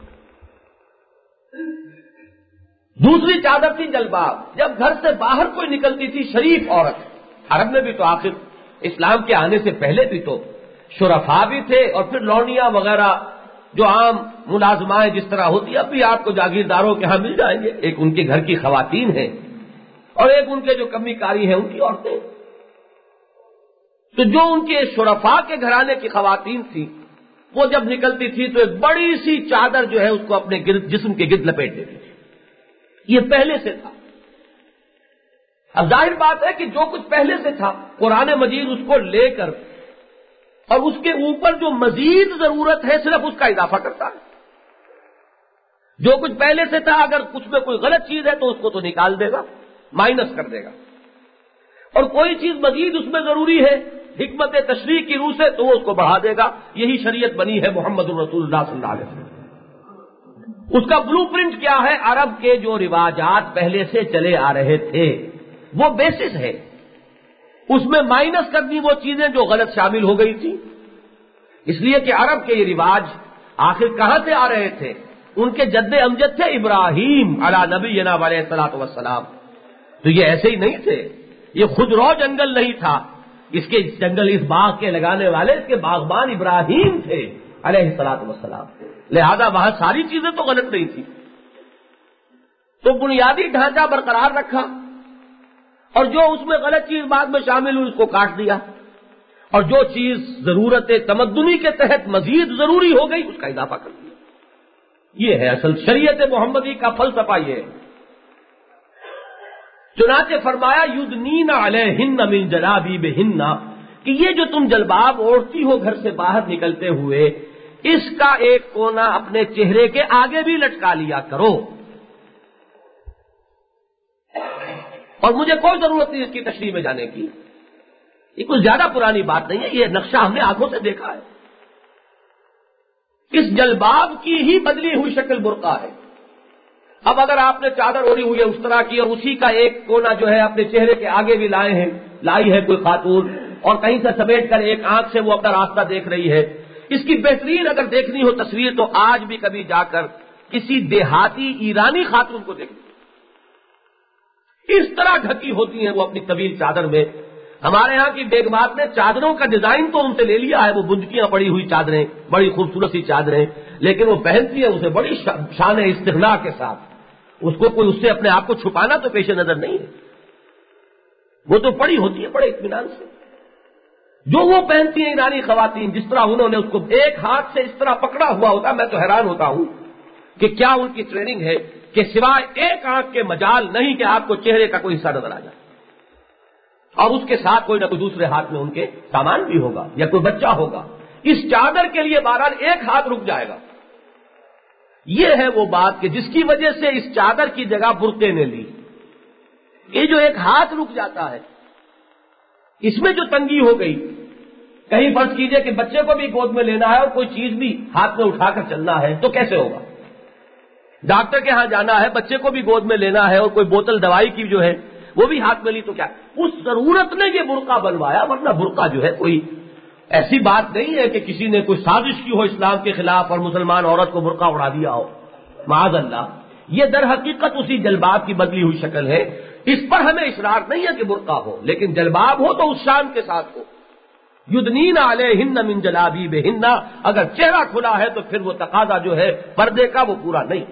دوسری چادر تھی جلباب، جب گھر سے باہر کوئی نکلتی تھی شریف عورت، عرب میں بھی تو آخر اسلام کے آنے سے پہلے بھی تو شرفا بھی تھے اور پھر لونیاں وغیرہ جو عام ملازمائیں جس طرح ہوتی، اب بھی آپ کو جاگیرداروں کے ہاں مل جائیں گے، ایک ان کے گھر کی خواتین ہیں اور ایک ان کے جو کمی کاری ہیں ان کی عورتیں۔ تو جو ان کے شرفا کے گھرانے کی خواتین تھی، وہ جب نکلتی تھی تو ایک بڑی سی چادر جو ہے اس کو اپنے گرد جسم کے گرد لپیٹ دیتی تھی۔ یہ پہلے سے تھا۔ اب ظاہر بات ہے کہ جو کچھ پہلے سے تھا قرآن مجید اس کو لے کر اور اس کے اوپر جو مزید ضرورت ہے صرف اس کا اضافہ کرتا ہے۔ جو کچھ پہلے سے تھا اگر کچھ میں کوئی غلط چیز ہے تو اس کو تو نکال دے گا، مائنس کر دے گا، اور کوئی چیز مزید اس میں ضروری ہے حکمت تشریح کی روح سے تو وہ اس کو بڑھا دے گا۔ یہی شریعت بنی ہے محمد الرسول اللہ صلی اللہ علیہ وسلم۔ اس کا بلو پرنٹ کیا ہے؟ عرب کے جو رواجات پہلے سے چلے آ رہے تھے وہ بیسس ہے، اس میں مائنس کرنی وہ چیزیں جو غلط شامل ہو گئی تھی۔ اس لیے کہ عرب کے یہ رواج آخر کہاں سے آ رہے تھے؟ ان کے جد امجد تھے ابراہیم علی نبینا علیہ الصلوۃ والسلام۔ تو یہ ایسے ہی نہیں تھے، یہ خود رو جنگل نہیں تھا، اس کے جنگل اس باغ کے لگانے والے اس کے باغبان ابراہیم تھے علیہ الصلوۃ والسلام، لہذا وہاں ساری چیزیں تو غلط نہیں تھی۔ تو بنیادی ڈھانچہ برقرار رکھا اور جو اس میں غلط چیز بعد میں شامل ہوئی اس کو کاٹ دیا، اور جو چیز ضرورت تمدنی کے تحت مزید ضروری ہو گئی اس کا اضافہ کر دیا۔ یہ ہے اصل شریعت محمدی کا فلسفہ، یہ ہے۔ چنانچہ فرمایا یدنین علیہن من جلابیبہن، کہ یہ جو تم جلباب اوڑھتی ہو گھر سے باہر نکلتے ہوئے، اس کا ایک کونا اپنے چہرے کے آگے بھی لٹکا لیا کرو۔ اور مجھے کوئی ضرورت نہیں اس کی تشریح میں جانے کی، یہ کوئی زیادہ پرانی بات نہیں ہے، یہ نقشہ ہم نے آنکھوں سے دیکھا ہے۔ اس جلباب کی ہی بدلی ہوئی شکل برقع ہے۔ اب اگر آپ نے چادر اوڑھی ہوئی ہے اس طرح کی اور اسی کا ایک کونا جو ہے اپنے چہرے کے آگے بھی لائے ہیں لائی ہے کوئی خاتون، اور کہیں سے سمیٹ کر ایک آنکھ سے وہ اپنا راستہ دیکھ رہی ہے، اس کی بہترین اگر دیکھنی ہو تصویر تو آج بھی کبھی جا کر کسی دیہاتی ایرانی خاتون کو دیکھیں، اس طرح ڈھکی ہوتی ہیں وہ اپنی طویل چادر میں۔ ہمارے ہاں کی بیگمات نے چادروں کا ڈیزائن تو ان سے لے لیا ہے، وہ بندکیاں پڑی ہوئی چادریں، بڑی خوبصورت سی چادریں، لیکن وہ پہنتی ہے اسے بڑی شان استغنا کے ساتھ، اس کو کوئی اس سے اپنے آپ کو چھپانا تو پیش نظر نہیں ہے، وہ تو پڑی ہوتی ہے بڑے اطمینان سے۔ جو وہ پہنتی ہیں ایرانی خواتین، جس طرح انہوں نے اس کو ایک ہاتھ سے اس طرح پکڑا ہوا ہوتا، میں تو حیران ہوتا ہوں کہ کیا ان کی ٹریننگ ہے کہ سوائے ایک آنکھ کے مجال نہیں کہ آپ کو چہرے کا کوئی حصہ نظر آ جائے، اور اس کے ساتھ کوئی نہ کوئی دوسرے ہاتھ میں ان کے سامان بھی ہوگا یا کوئی بچہ ہوگا۔ اس چادر کے لیے بہرحال ایک ہاتھ رک جائے گا۔ یہ ہے وہ بات کہ جس کی وجہ سے اس چادر کی جگہ برقعے نے لی۔ یہ جو ایک ہاتھ رک جاتا ہے اس میں جو تنگی ہو گئی، کہیں فرض کیجئے کہ بچے کو بھی گود میں لینا ہے اور کوئی چیز بھی ہاتھ میں اٹھا کر چلنا ہے تو کیسے ہوگا؟ ڈاکٹر کے ہاں جانا ہے، بچے کو بھی گود میں لینا ہے اور کوئی بوتل دوائی کی جو ہے وہ بھی ہاتھ میں لی تو کیا؟ اس ضرورت نے یہ برقع بنوایا، ورنہ برقع جو ہے کوئی ایسی بات نہیں ہے کہ کسی نے کوئی سازش کی ہو اسلام کے خلاف اور مسلمان عورت کو برقع اڑا دیا ہو، معاذ اللہ۔ یہ در حقیقت اسی جلباب کی بدلی ہوئی شکل ہے۔ اس پر ہمیں اصرار نہیں ہے کہ برقع ہو، لیکن جلباب ہو تو اس شان کے ساتھ ہو۔ یدنین علیہن من جلابیبہن، اگر چہرہ کھلا ہے تو پھر وہ تقاضا جو ہے پردے کا وہ پورا نہیں۔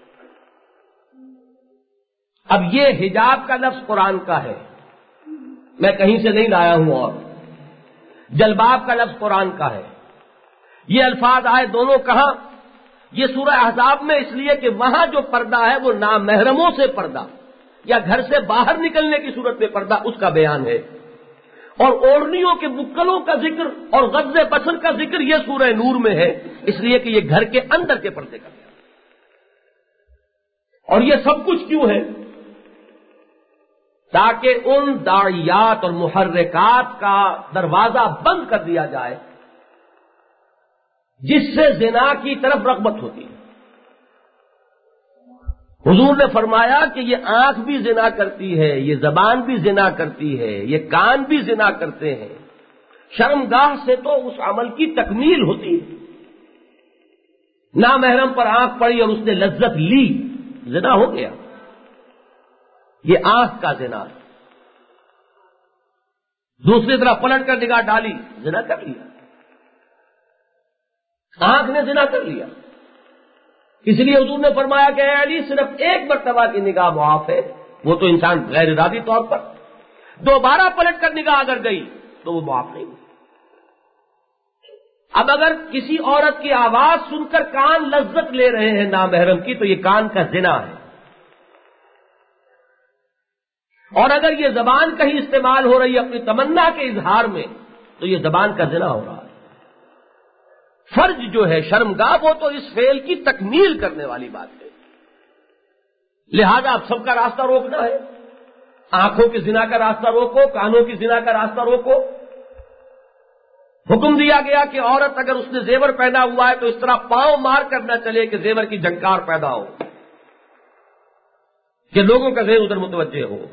اب یہ حجاب کا لفظ قرآن کا ہے، میں کہیں سے نہیں لایا ہوں، اور جلباب کا لفظ قرآن کا ہے۔ یہ الفاظ آئے دونوں کہاں؟ یہ سورہ احزاب میں، اس لیے کہ وہاں جو پردہ ہے وہ نامحرموں سے پردہ یا گھر سے باہر نکلنے کی صورت میں پردہ، اس کا بیان ہے، اور اوڑھنیوں کے بکلوں کا ذکر اور غض بصر کا ذکر یہ سورہ نور میں ہے، اس لیے کہ یہ گھر کے اندر کے پردے کا بیان۔ اور یہ سب کچھ کیوں ہے؟ تاکہ ان داعیات اور محرکات کا دروازہ بند کر دیا جائے جس سے زنا کی طرف رغبت ہوتی ہے۔ حضور نے فرمایا کہ یہ آنکھ بھی زنا کرتی ہے، یہ زبان بھی زنا کرتی ہے، یہ کان بھی زنا کرتے ہیں۔ شرمگاہ سے تو اس عمل کی تکمیل ہوتی ہے۔ نامحرم پر آنکھ پڑی اور اس نے لذت لی، زنا ہو گیا۔ یہ آنکھ کا زنا ہے۔ دوسری طرف پلٹ کر نگاہ ڈالی، زنا کر لیا، آنکھ نے زنا کر لیا۔ اس لیے حضور نے فرمایا کہ اے علی صرف ایک مرتبہ کی نگاہ معاف ہے، وہ تو انسان غیر ارادی طور پر، دوبارہ پلٹ کر نگاہ اگر گئی تو وہ معاف نہیں ہوئی۔ اب اگر کسی عورت کی آواز سن کر کان لذت لے رہے ہیں نامحرم کی تو یہ کان کا زنا ہے، اور اگر یہ زبان کہیں استعمال ہو رہی ہے اپنی تمنا کے اظہار میں تو یہ زبان کا زنا ہو رہا ہے۔ فرج جو ہے شرمگاہ وہ تو اس فعل کی تکمیل کرنے والی بات ہے، لہذا اب سب کا راستہ روکنا ہے۔ آنکھوں کے زنا کا راستہ روکو، کانوں کی زنا کا راستہ روکو۔ حکم دیا گیا کہ عورت اگر اس نے زیور پہنا ہوا ہے تو اس طرح پاؤں مار کر نہ چلے کہ زیور کی جھنکار پیدا ہو، کہ لوگوں کا ذہن ادھر متوجہ ہو۔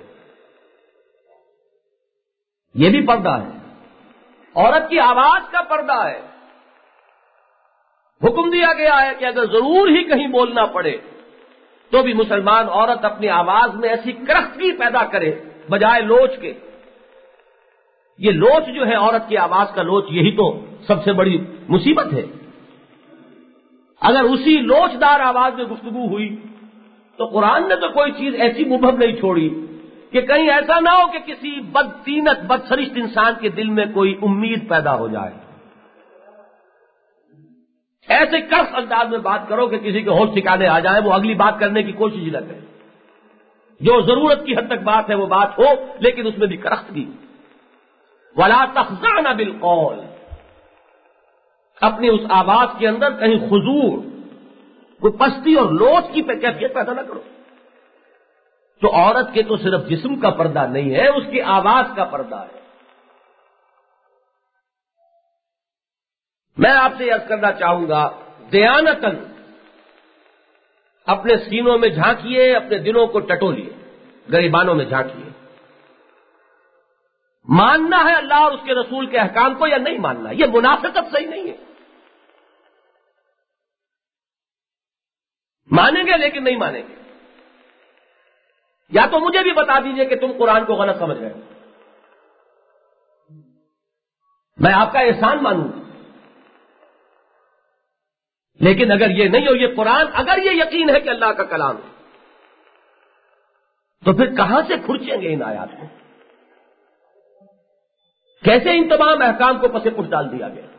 یہ بھی پردہ ہے، عورت کی آواز کا پردہ ہے۔ حکم دیا گیا ہے کہ اگر ضرور ہی کہیں بولنا پڑے تو بھی مسلمان عورت اپنی آواز میں ایسی کرختگی پیدا کرے بجائے لوچ کے۔ یہ لوچ جو ہے عورت کی آواز کا لوچ، یہی تو سب سے بڑی مصیبت ہے۔ اگر اسی لوچدار آواز میں گفتگو ہوئی تو قرآن نے تو کوئی چیز ایسی مبہم نہیں چھوڑی کہ کہیں ایسا نہ ہو کہ کسی بدطینت بدسرشت انسان کے دل میں کوئی امید پیدا ہو جائے۔ ایسے کرخ انداز میں بات کرو کہ کسی کے ہوش ٹھکانے آ جائے، وہ اگلی بات کرنے کی کوشش ہی نہ کرے۔ جو ضرورت کی حد تک بات ہے وہ بات ہو، لیکن اس میں بھی کرختگی۔ وَلَا تَخْضَعْنَ بِالْقَوْلِ، اپنی اس آواز کے اندر کہیں خضوع، کوئی پستی اور لوچ کی کیفیت پیدا نہ کرو۔ تو عورت کے تو صرف جسم کا پردہ نہیں ہے، اس کی آواز کا پردہ ہے۔ میں آپ سے عرض کرنا چاہوں گا، دیانتاً اپنے سینوں میں جھانکیے، اپنے دلوں کو ٹٹولیے، گریبانوں میں جھانکیے۔ ماننا ہے اللہ اور اس کے رسول کے احکام کو یا نہیں ماننا، یہ منافقت صحیح نہیں ہے۔ مانیں گے لیکن نہیں مانیں گے، یا تو مجھے بھی بتا دیجئے کہ تم قرآن کو غلط سمجھ رہے ہو، میں آپ کا احسان مانوں گا۔ لیکن اگر یہ نہیں ہو، یہ قرآن، اگر یہ یقین ہے کہ اللہ کا کلام ہے، تو پھر کہاں سے کھرچیں گے ان آیات کو؟ کیسے ان تمام احکام کو پس پش ڈال دیا گیا؟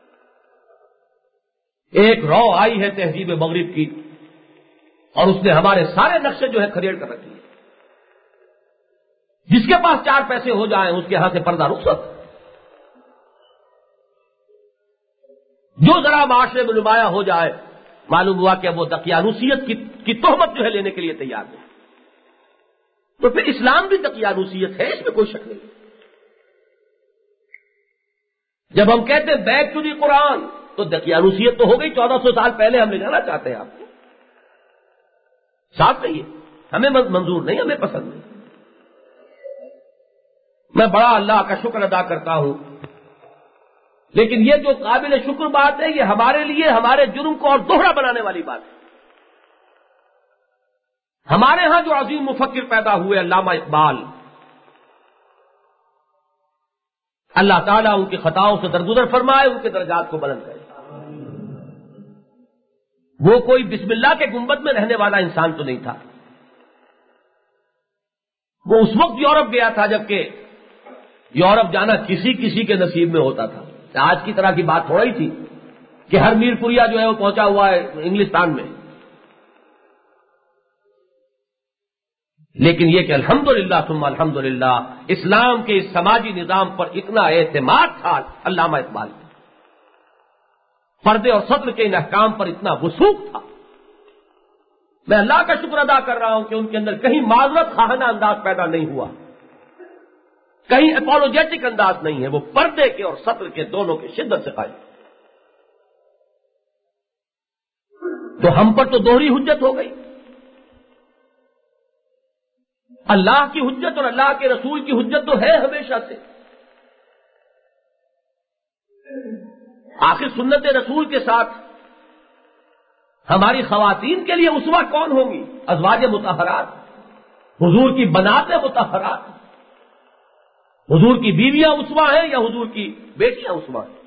ایک رو آئی ہے تہذیب مغرب کی، اور اس نے ہمارے سارے نقشے جو ہے کھریڑ کر رکھی ہے۔ جس کے پاس چار پیسے ہو جائیں اس کے ہاں سے پردہ رخصت، جو ذرا معاشرے میں نمایاں ہو جائے معلوم ہوا کہ اب وہ دقیانوسیت کی, کی تہمت جو ہے لینے کے لیے تیار ہے۔ تو پھر اسلام بھی دقیانوسیت ہے، اس میں کوئی شک نہیں۔ جب ہم کہتے ہیں بیک ٹو دی قرآن تو دقیانوسیت تو ہو گئی، چودہ سو سال پہلے ہم لے جانا چاہتے ہیں آپ کو، صاف کہیے، ہمیں منظور نہیں، ہمیں پسند نہیں۔ میں بڑا اللہ کا شکر ادا کرتا ہوں، لیکن یہ جو قابل شکر بات ہے یہ ہمارے لیے ہمارے جرم کو اور دوہرا بنانے والی بات ہے۔ ہمارے ہاں جو عظیم مفکر پیدا ہوئے علامہ اقبال، اللہ تعالیٰ ان کی خطاؤں سے درگزر فرمائے، ان کے درجات کو بلند کرے۔ وہ کوئی بسم اللہ کے گنبد میں رہنے والا انسان تو نہیں تھا، وہ اس وقت یورپ گیا تھا جبکہ یورپ جانا کسی کسی کے نصیب میں ہوتا تھا۔ آج کی طرح کی بات ہو رہی تھی کہ ہر میر پوریا جو ہے وہ پہنچا ہوا ہے انگلستان میں، لیکن یہ کہ الحمدللہ ثم الحمدللہ اسلام کے اس سماجی نظام پر اتنا اعتماد تھا علامہ اقبال، پردے اور سطر کے ان احکام پر اتنا وثوق تھا۔ میں اللہ کا شکر ادا کر رہا ہوں کہ ان کے اندر کہیں معذرت خواہانہ انداز پیدا نہیں ہوا، کہیں اپولوجیٹک انداز نہیں ہے، وہ پردے کے اور سطر کے دونوں کی شدت سے قائم۔ تو ہم پر تو دوہری حجت ہو گئی، اللہ کی حجت اور اللہ کے رسول کی حجت تو ہے ہمیشہ سے. آخر سنت رسول کے ساتھ ہماری خواتین کے لیے اسوہ کون ہوں گی؟ ازواج مطہرات، حضور کی بنات مطہرات. حضور کی بیویاں اسوہ ہیں یا حضور کی بیٹیاں اسوہ ہیں؟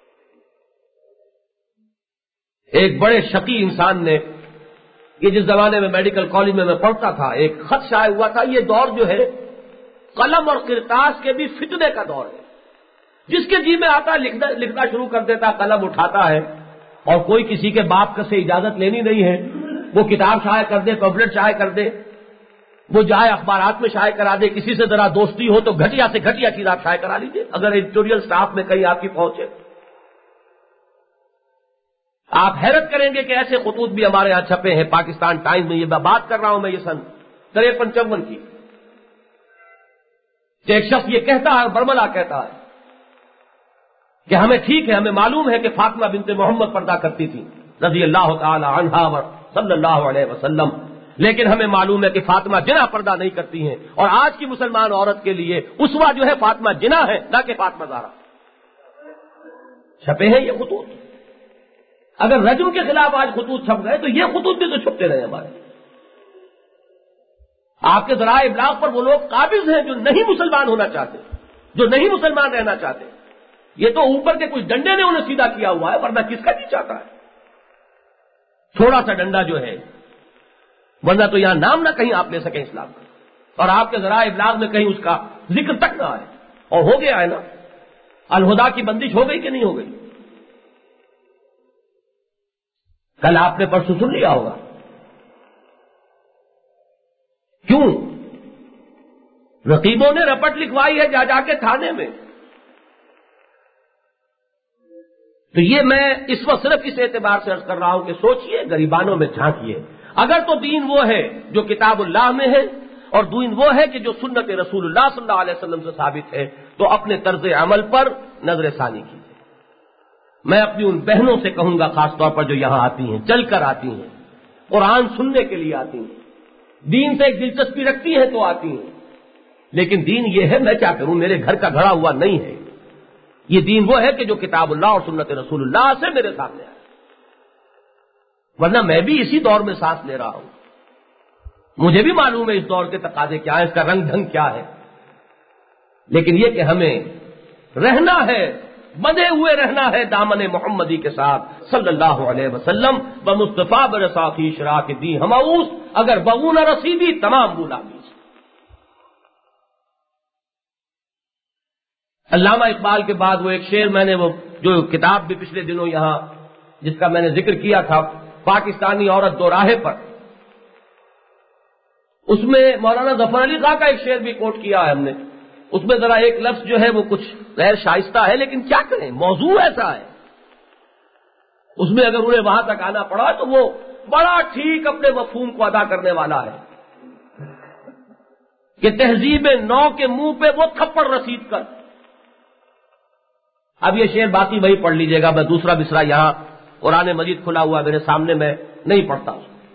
ایک بڑے شقی انسان نے، یہ جس زمانے میں میڈیکل کالج میں میں پڑھتا تھا، ایک خط شائع ہوا تھا. یہ دور جو ہے قلم اور کرتاس کے بھی فتنے کا دور ہے. جس کے جی میں آتا ہے لکھنا لکھنا شروع کر دیتا، قلم اٹھاتا ہے، اور کوئی کسی کے باپ کا سے اجازت لینی نہیں ہے. وہ کتاب شائع کر دے، پمفلٹ شائع کر دے، وہ جائے اخبارات میں شائع کرا دے. کسی سے ذرا دوستی ہو تو گھٹیا سے گھٹیا کتاب شائع کرا لیجیے اگر ایڈیٹوریل سٹاف میں کہیں آپ کی پہنچے. آپ حیرت کریں گے کہ ایسے خطوط بھی ہمارے یہاں چھپے ہیں. پاکستان ٹائمز میں یہ بات کر رہا ہوں میں یہ سن تریپن چون کی، کہ ایک شخص یہ کہتا ہے، برملا کہتا ہے کہ ہمیں ٹھیک ہے، ہمیں معلوم ہے کہ فاطمہ بنت محمد پردہ کرتی تھی رضی اللہ تعالی عنہا و صلی اللہ علیہ وسلم، لیکن ہمیں معلوم ہے کہ فاطمہ جنا پردہ نہیں کرتی ہیں، اور آج کی مسلمان عورت کے لیے اسوہ جو ہے فاطمہ جنا ہے نہ کہ فاطمہ زہرا. چھپے ہیں یہ خطوط. اگر رجم کے خلاف آج خطوط چھپ گئے تو یہ خطوط بھی تو چھپتے رہے ہمارے. آپ کے ذرائع ابلاغ پر وہ لوگ قابض ہیں جو نہیں مسلمان ہونا چاہتے، جو نہیں مسلمان رہنا چاہتے. یہ تو اوپر کے کچھ ڈنڈے نے انہیں سیدھا کیا ہوا ہے، ورنہ کس کا نہیں چاہتا ہے. تھوڑا سا ڈنڈا جو ہے، ورنہ تو یہاں نام نہ کہیں آپ لے سکیں اسلام کا، اور آپ کے ذرائع ابلاغ میں کہیں اس کا ذکر تک نہ آئے. اور ہو گیا ہے نا، الہدا کی بندش ہو گئی کہ نہیں ہو گئی؟ کل آپ نے پرسوں سن لیا ہوگا. کیوں؟ رقیبوں نے رپٹ لکھوائی ہے جا جا کے تھانے میں. تو یہ میں اس وقت صرف اس اعتبار سے عرض کر رہا ہوں کہ سوچئے، غریبانوں میں جھانکیے. اگر تو دین وہ ہے جو کتاب اللہ میں ہے، اور دین وہ ہے کہ جو سنت رسول اللہ صلی اللہ علیہ وسلم سے ثابت ہے، تو اپنے طرز عمل پر نظر ثانی کیجیے. میں اپنی ان بہنوں سے کہوں گا خاص طور پر جو یہاں آتی ہیں، چل کر آتی ہیں، قرآن سننے کے لیے آتی ہیں، دین سے ایک دلچسپی رکھتی ہیں تو آتی ہیں، لیکن دین یہ ہے میں کیا کروں، میرے گھر کا گھڑا ہوا نہیں ہے. یہ دین وہ ہے کہ جو کتاب اللہ اور سنت رسول اللہ سے میرے سامنے آئے. ورنہ میں بھی اسی دور میں سانس لے رہا ہوں، مجھے بھی معلوم ہے اس دور کے تقاضے کیا ہے، اس کا رنگ ڈھنگ کیا ہے. لیکن یہ کہ ہمیں رہنا ہے، بندھے ہوئے رہنا ہے دامن محمدی کے ساتھ صلی اللہ علیہ وسلم. بمصطفیٰ برساخی شراک دی ہماؤس، اگر بغون رسیدی تمام غلامی. علامہ اقبال کے بعد وہ ایک شعر میں نے، وہ جو کتاب بھی پچھلے دنوں یہاں جس کا میں نے ذکر کیا تھا، پاکستانی عورت دو راہے پر، اس میں مولانا ظفر علی خان کا ایک شعر بھی کوٹ کیا ہے ہم نے. اس میں ذرا ایک لفظ جو ہے وہ کچھ غیر شائستہ ہے، لیکن کیا کریں، موضوع ایسا ہے. اس میں اگر انہیں وہاں تک آنا پڑا تو وہ بڑا ٹھیک اپنے مفہوم کو ادا کرنے والا ہے کہ تہذیب نو کے منہ پہ وہ تھپڑ رسید کر. اب یہ شعر باقی وہی پڑھ لیجئے گا، میں دوسرا بسرا یہاں قرآن مجید کھلا ہوا میرے سامنے، میں نہیں پڑھتا.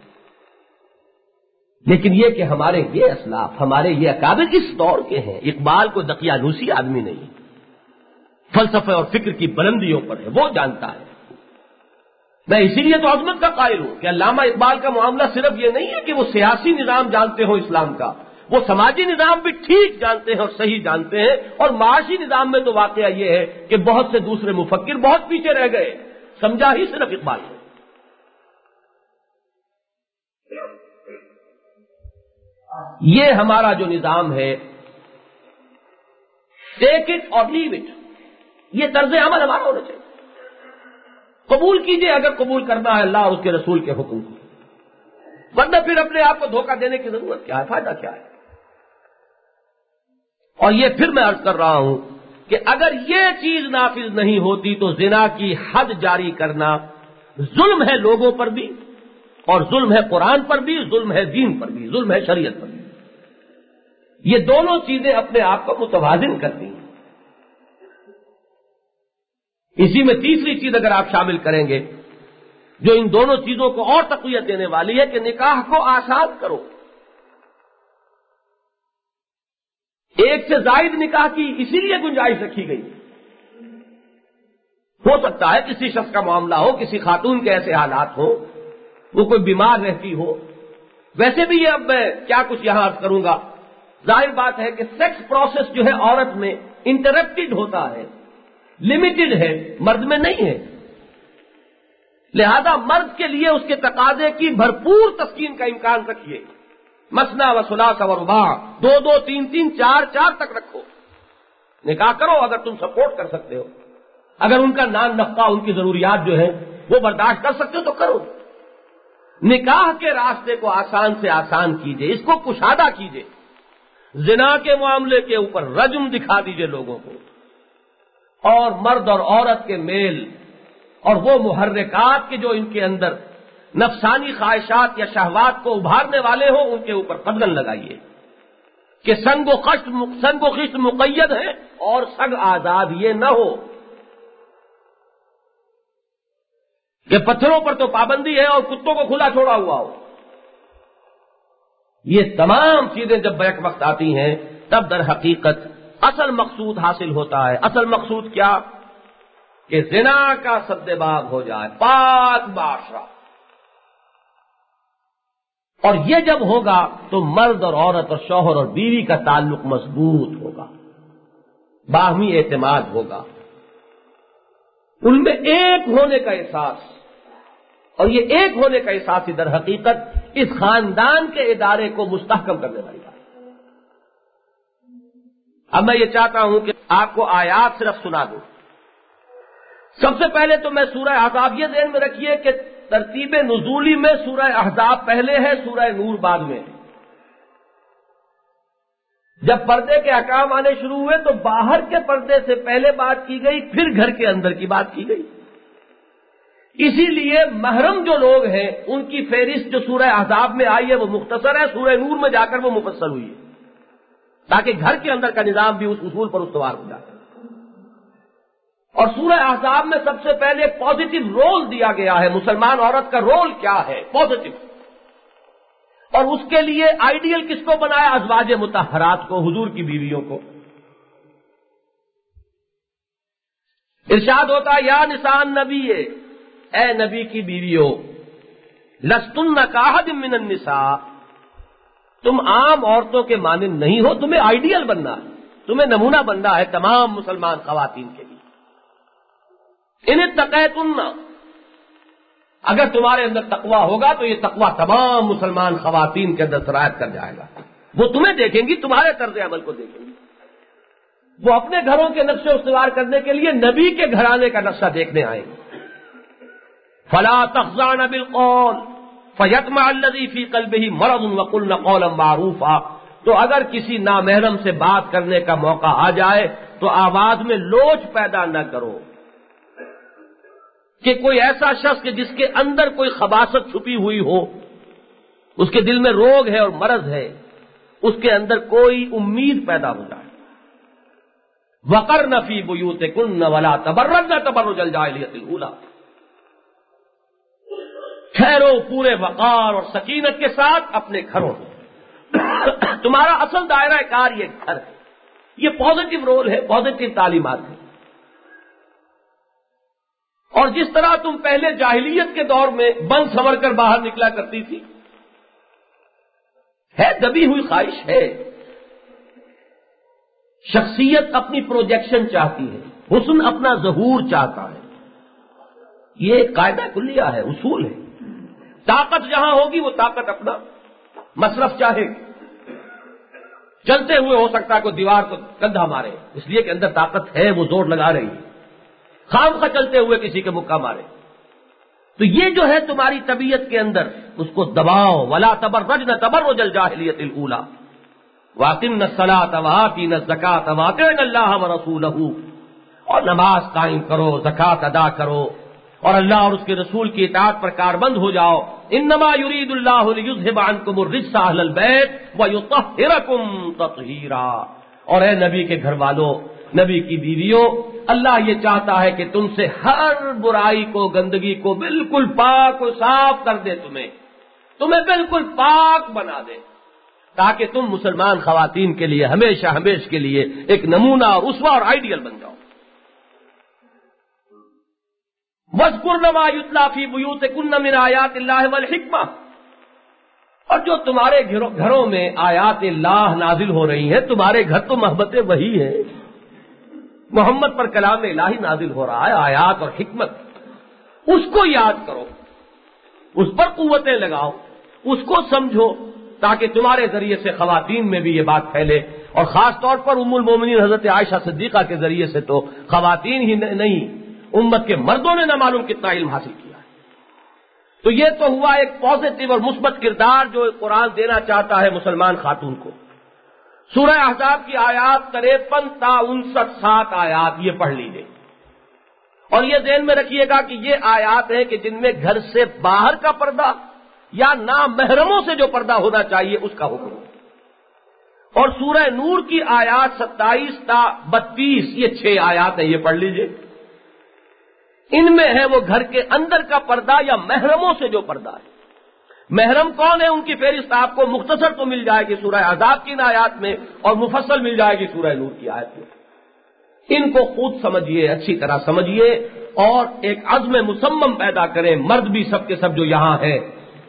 لیکن یہ کہ ہمارے یہ اسلاف، ہمارے یہ اکابر اس دور کے ہیں. اقبال کو دقیانوسی آدمی نہیں، فلسفے اور فکر کی بلندیوں پر ہے، وہ جانتا ہے. میں اسی لیے تو عظمت کا قائل ہوں کہ علامہ اقبال کا معاملہ صرف یہ نہیں ہے کہ وہ سیاسی نظام جانتے ہو اسلام کا، وہ سماجی نظام بھی ٹھیک جانتے ہیں اور صحیح جانتے ہیں. اور معاشی نظام میں تو واقعہ یہ ہے کہ بہت سے دوسرے مفکر بہت پیچھے رہ گئے، سمجھا ہی صرف اقبال ہے. یہ ہمارا جو نظام ہے، ٹیک اٹ اور لیو اٹ، یہ طرز عمل ہمارا ہونا چاہیے. قبول کیجئے اگر قبول کرنا ہے اللہ اور اس کے رسول کے حکم کو، ورنہ پھر اپنے آپ کو دھوکہ دینے کی ضرورت کیا ہے، فائدہ کیا ہے. اور یہ پھر میں عرض کر رہا ہوں کہ اگر یہ چیز نافذ نہیں ہوتی تو زنا کی حد جاری کرنا ظلم ہے لوگوں پر بھی، اور ظلم ہے قرآن پر بھی، ظلم ہے دین پر بھی، ظلم ہے شریعت پر بھی. یہ دونوں چیزیں اپنے آپ کو متوازن کرتی ہیں. اسی میں تیسری چیز اگر آپ شامل کریں گے جو ان دونوں چیزوں کو اور تقویت دینے والی ہے کہ نکاح کو آسان کرو. ایک سے زائد نکاح کی اسی لیے گنجائش رکھی گئی. ہو سکتا ہے کسی شخص کا معاملہ ہو، کسی خاتون کے ایسے حالات ہو، وہ کوئی بیمار رہتی ہو. ویسے بھی یہ اب میں کیا کچھ یہاں عرض کروں گا، ظاہر بات ہے کہ سیکس پروسیس جو ہے عورت میں انٹرپٹڈ ہوتا ہے، لمیٹڈ ہے، مرد میں نہیں ہے. لہذا مرد کے لیے اس کے تقاضے کی بھرپور تسکین کا امکان رکھیے. مثنا و ثلاث و رباع، دو دو تین تین چار چار تک رکھو. نکاح کرو اگر تم سپورٹ کر سکتے ہو، اگر ان کا نان نفقہ، ان کی ضروریات جو ہے وہ برداشت کر سکتے ہو تو کرو. نکاح کے راستے کو آسان سے آسان کیجئے، اس کو کشادہ کیجئے. زنا کے معاملے کے اوپر رجم دکھا دیجئے لوگوں کو، اور مرد اور عورت کے میل اور وہ محرکات کے جو ان کے اندر نفسانی خواہشات یا شہوات کو ابھارنے والے ہوں، ان کے اوپر قدغن لگائیے کہ سنگ و خشت سنگ و خشت مقید ہے اور سگ آزاد یہ نہ ہو کہ پتھروں پر تو پابندی ہے اور کتوں کو کھلا چھوڑا ہوا ہو. یہ تمام چیزیں جب بیک وقت آتی ہیں تب در حقیقت اصل مقصود حاصل ہوتا ہے. اصل مقصود کیا؟ کہ زنا کا سد باب ہو جائے، پاک معاشرہ. اور یہ جب ہوگا تو مرد اور عورت اور شوہر اور بیوی کا تعلق مضبوط ہوگا، باہمی اعتماد ہوگا، ان میں ایک ہونے کا احساس. اور یہ ایک ہونے کا احساس ہی در حقیقت اس خاندان کے ادارے کو مستحکم کرنے والی بات. اب میں یہ چاہتا ہوں کہ آپ کو آیات صرف سنا دوں. سب سے پہلے تو میں سورہ احزاب، یہ ذہن میں رکھیے کہ ترتیب نزولی میں سورہ احزاب پہلے ہے، سورہ نور بعد میں. جب پردے کے احکام آنے شروع ہوئے تو باہر کے پردے سے پہلے بات کی گئی، پھر گھر کے اندر کی بات کی گئی. اسی لیے محرم جو لوگ ہیں ان کی فہرست جو سورہ احزاب میں آئی ہے وہ مختصر ہے، سورہ نور میں جا کر وہ مفصل ہوئی ہے، تاکہ گھر کے اندر کا نظام بھی اس اصول پر استوار ہو جائے. اور سورہ احزاب میں سب سے پہلے ایک پازیٹو رول دیا گیا ہے، مسلمان عورت کا رول کیا ہے، پازیٹو. اور اس کے لیے آئیڈیل کس کو بنایا؟ ازواج مطہرات کو، حضور کی بیویوں کو. ارشاد ہوتا یا نساء النبی، اے نبی کی بیویوں، لستن کاحد من النساء، تم عام عورتوں کے مانند نہیں ہو، تمہیں آئیڈیل بننا ہے، تمہیں نمونہ بننا ہے تمام مسلمان خواتین کے لیے. ان اتقیتن، اگر تمہارے اندر تقویٰ ہوگا تو یہ تقویٰ تمام مسلمان خواتین کے اندر سرایت کر جائے گا. وہ تمہیں دیکھیں گی، تمہارے طرز عمل کو دیکھیں گی. وہ اپنے گھروں کے نقشے استوار کرنے کے لیے نبی کے گھرانے کا نقشہ دیکھنے آئیں گے. فلا تخضعن بالقول فیطمع الذی فی قلبہ مرض وقلن قولا معروفا. تو اگر کسی نامحرم سے بات کرنے کا موقع آ جائے تو آواز میں لوچ پیدا نہ کرو، کہ کوئی ایسا شخص کہ جس کے اندر کوئی خباثت چھپی ہوئی ہو، اس کے دل میں روگ ہے اور مرض ہے، اس کے اندر کوئی امید پیدا ہو جائے. وقرن فی بیوتکن ولا تبرجن تبرج الجاہلیۃ الاولی، ٹھہرو پورے وقار اور سکینت کے ساتھ اپنے گھروں میں. تمہارا اصل دائرہ کار یہ گھر ہے. یہ پازیٹو رول ہے، پازیٹو تعلیمات ہے. اور جس طرح تم پہلے جاہلیت کے دور میں بن سنور کر باہر نکلا کرتی تھی، ہے دبی ہوئی خواہش ہے، شخصیت اپنی پروجیکشن چاہتی ہے، حسن اپنا ظہور چاہتا ہے. یہ ایک قاعدہ کلیہ ہے، اصول ہے. طاقت جہاں ہوگی وہ طاقت اپنا مصرف چاہے گی. چلتے ہوئے ہو سکتا ہے کوئی دیوار کو کندھا مارے، اس لیے کہ اندر طاقت ہے، وہ زور لگا رہی ہے. خام خواہ چلتے ہوئے کسی کے مکہ مارے. تو یہ جو ہے تمہاری طبیعت کے اندر، اس کو دباؤ. ولا تبرجن تبرج الجاہلیۃ الاولی واقمن الصلاۃ وآتین الزکاۃ واطعن اللہ ورسولہ، اور نماز قائم کرو، زکات ادا کرو، اور اللہ اور اس کے رسول کی اطاعت پر کاربند ہو جاؤ. انما یرید اللہ لیذھب عنکم الرجس اہل البیت ویطہرکم تطہیرا. اور اے نبی کے گھر والوں، نبی کی بیویوں، اللہ یہ چاہتا ہے کہ تم سے ہر برائی کو، گندگی کو بالکل پاک و صاف کر دے، تمہیں تمہیں بالکل پاک بنا دے. تاکہ تم مسلمان خواتین کے لیے ہمیشہ ہمیش کے لیے ایک نمونہ اور اسوہ اور آئیڈیل بن جاؤ۔ وَاذْكُرْنَ مَا يُتْلَىٰ فِي بُيُوتِكُنَّ مِنْ آيَاتِ اللَّهِ وَالْحِكْمَةِ، اور جو تمہارے گھروں میں آیات اللہ نازل ہو رہی ہیں، تمہارے گھر تو محبت وہی ہے، محمد پر کلام الہی نازل ہو رہا ہے، آیات اور حکمت، اس کو یاد کرو، اس پر قوتیں لگاؤ، اس کو سمجھو، تاکہ تمہارے ذریعے سے خواتین میں بھی یہ بات پھیلے، اور خاص طور پر ام المومنین حضرت عائشہ صدیقہ کے ذریعے سے تو خواتین ہی نہیں، امت کے مردوں نے نہ معلوم کتنا علم حاصل کیا ہے۔ تو یہ تو ہوا ایک پازیٹو اور مثبت کردار جو قرآن دینا چاہتا ہے مسلمان خاتون کو۔ سورہ احزاب کی آیات تریپن تا انسٹھ سات آیات یہ پڑھ لیجیے، اور یہ ذہن میں رکھیے گا کہ یہ آیات ہیں کہ جن میں گھر سے باہر کا پردہ یا نامحرموں سے جو پردہ ہونا چاہیے اس کا حکم، اور سورہ نور کی آیات ستائیس تا بتیس یہ چھ آیات ہیں، یہ پڑھ لیجیے۔ ان میں ہے وہ گھر کے اندر کا پردہ یا محرموں سے جو پردہ ہے۔ محرم کون ہے، ان کی فہرست آپ کو مختصر تو مل جائے گی سورہ احزاب کی آیات میں، اور مفصل مل جائے گی سورہ نور کی آیت میں۔ ان کو خود سمجھیے، اچھی طرح سمجھیے، اور ایک عزم مصمم پیدا کریں، مرد بھی سب کے سب جو یہاں ہیں،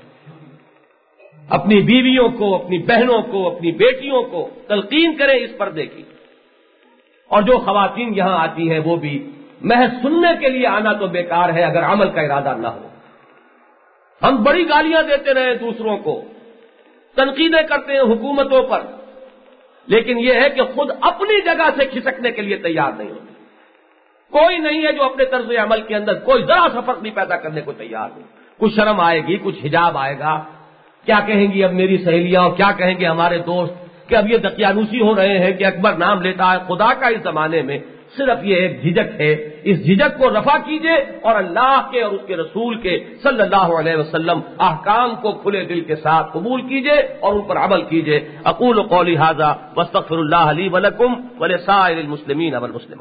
اپنی بیویوں کو، اپنی بہنوں کو، اپنی بیٹیوں کو تلقین کریں اس پردے کی، اور جو خواتین یہاں آتی ہیں وہ بھی محض سننے کے لیے آنا تو بیکار ہے اگر عمل کا ارادہ نہ ہو۔ ہم بڑی گالیاں دیتے رہے دوسروں کو، تنقیدیں کرتے ہیں حکومتوں پر، لیکن یہ ہے کہ خود اپنی جگہ سے کھسکنے کے لیے تیار نہیں ہوتے۔ کوئی نہیں ہے جو اپنے طرز عمل کے اندر کوئی ذرا سا فرق نہیں پیدا کرنے کو تیار ہو۔ کچھ شرم آئے گی، کچھ حجاب آئے گا، کیا کہیں گی اب میری سہیلیاں، اور کیا کہیں گے ہمارے دوست کہ اب یہ دقیانوسی ہو رہے ہیں کہ اکبر نام لیتا ہے خدا کا اس زمانے میں۔ صرف یہ ایک جھجک ہے، اس جھجک کو رفع کیجئے اور اللہ کے اور اس کے رسول کے صلی اللہ علیہ وسلم احکام کو کھلے دل کے ساتھ قبول کیجئے اور ان پر عمل کیجئے۔ اقول قولی ھذا واستغفر اللہ لی ولکم ولسائر المسلمین والمسلمات۔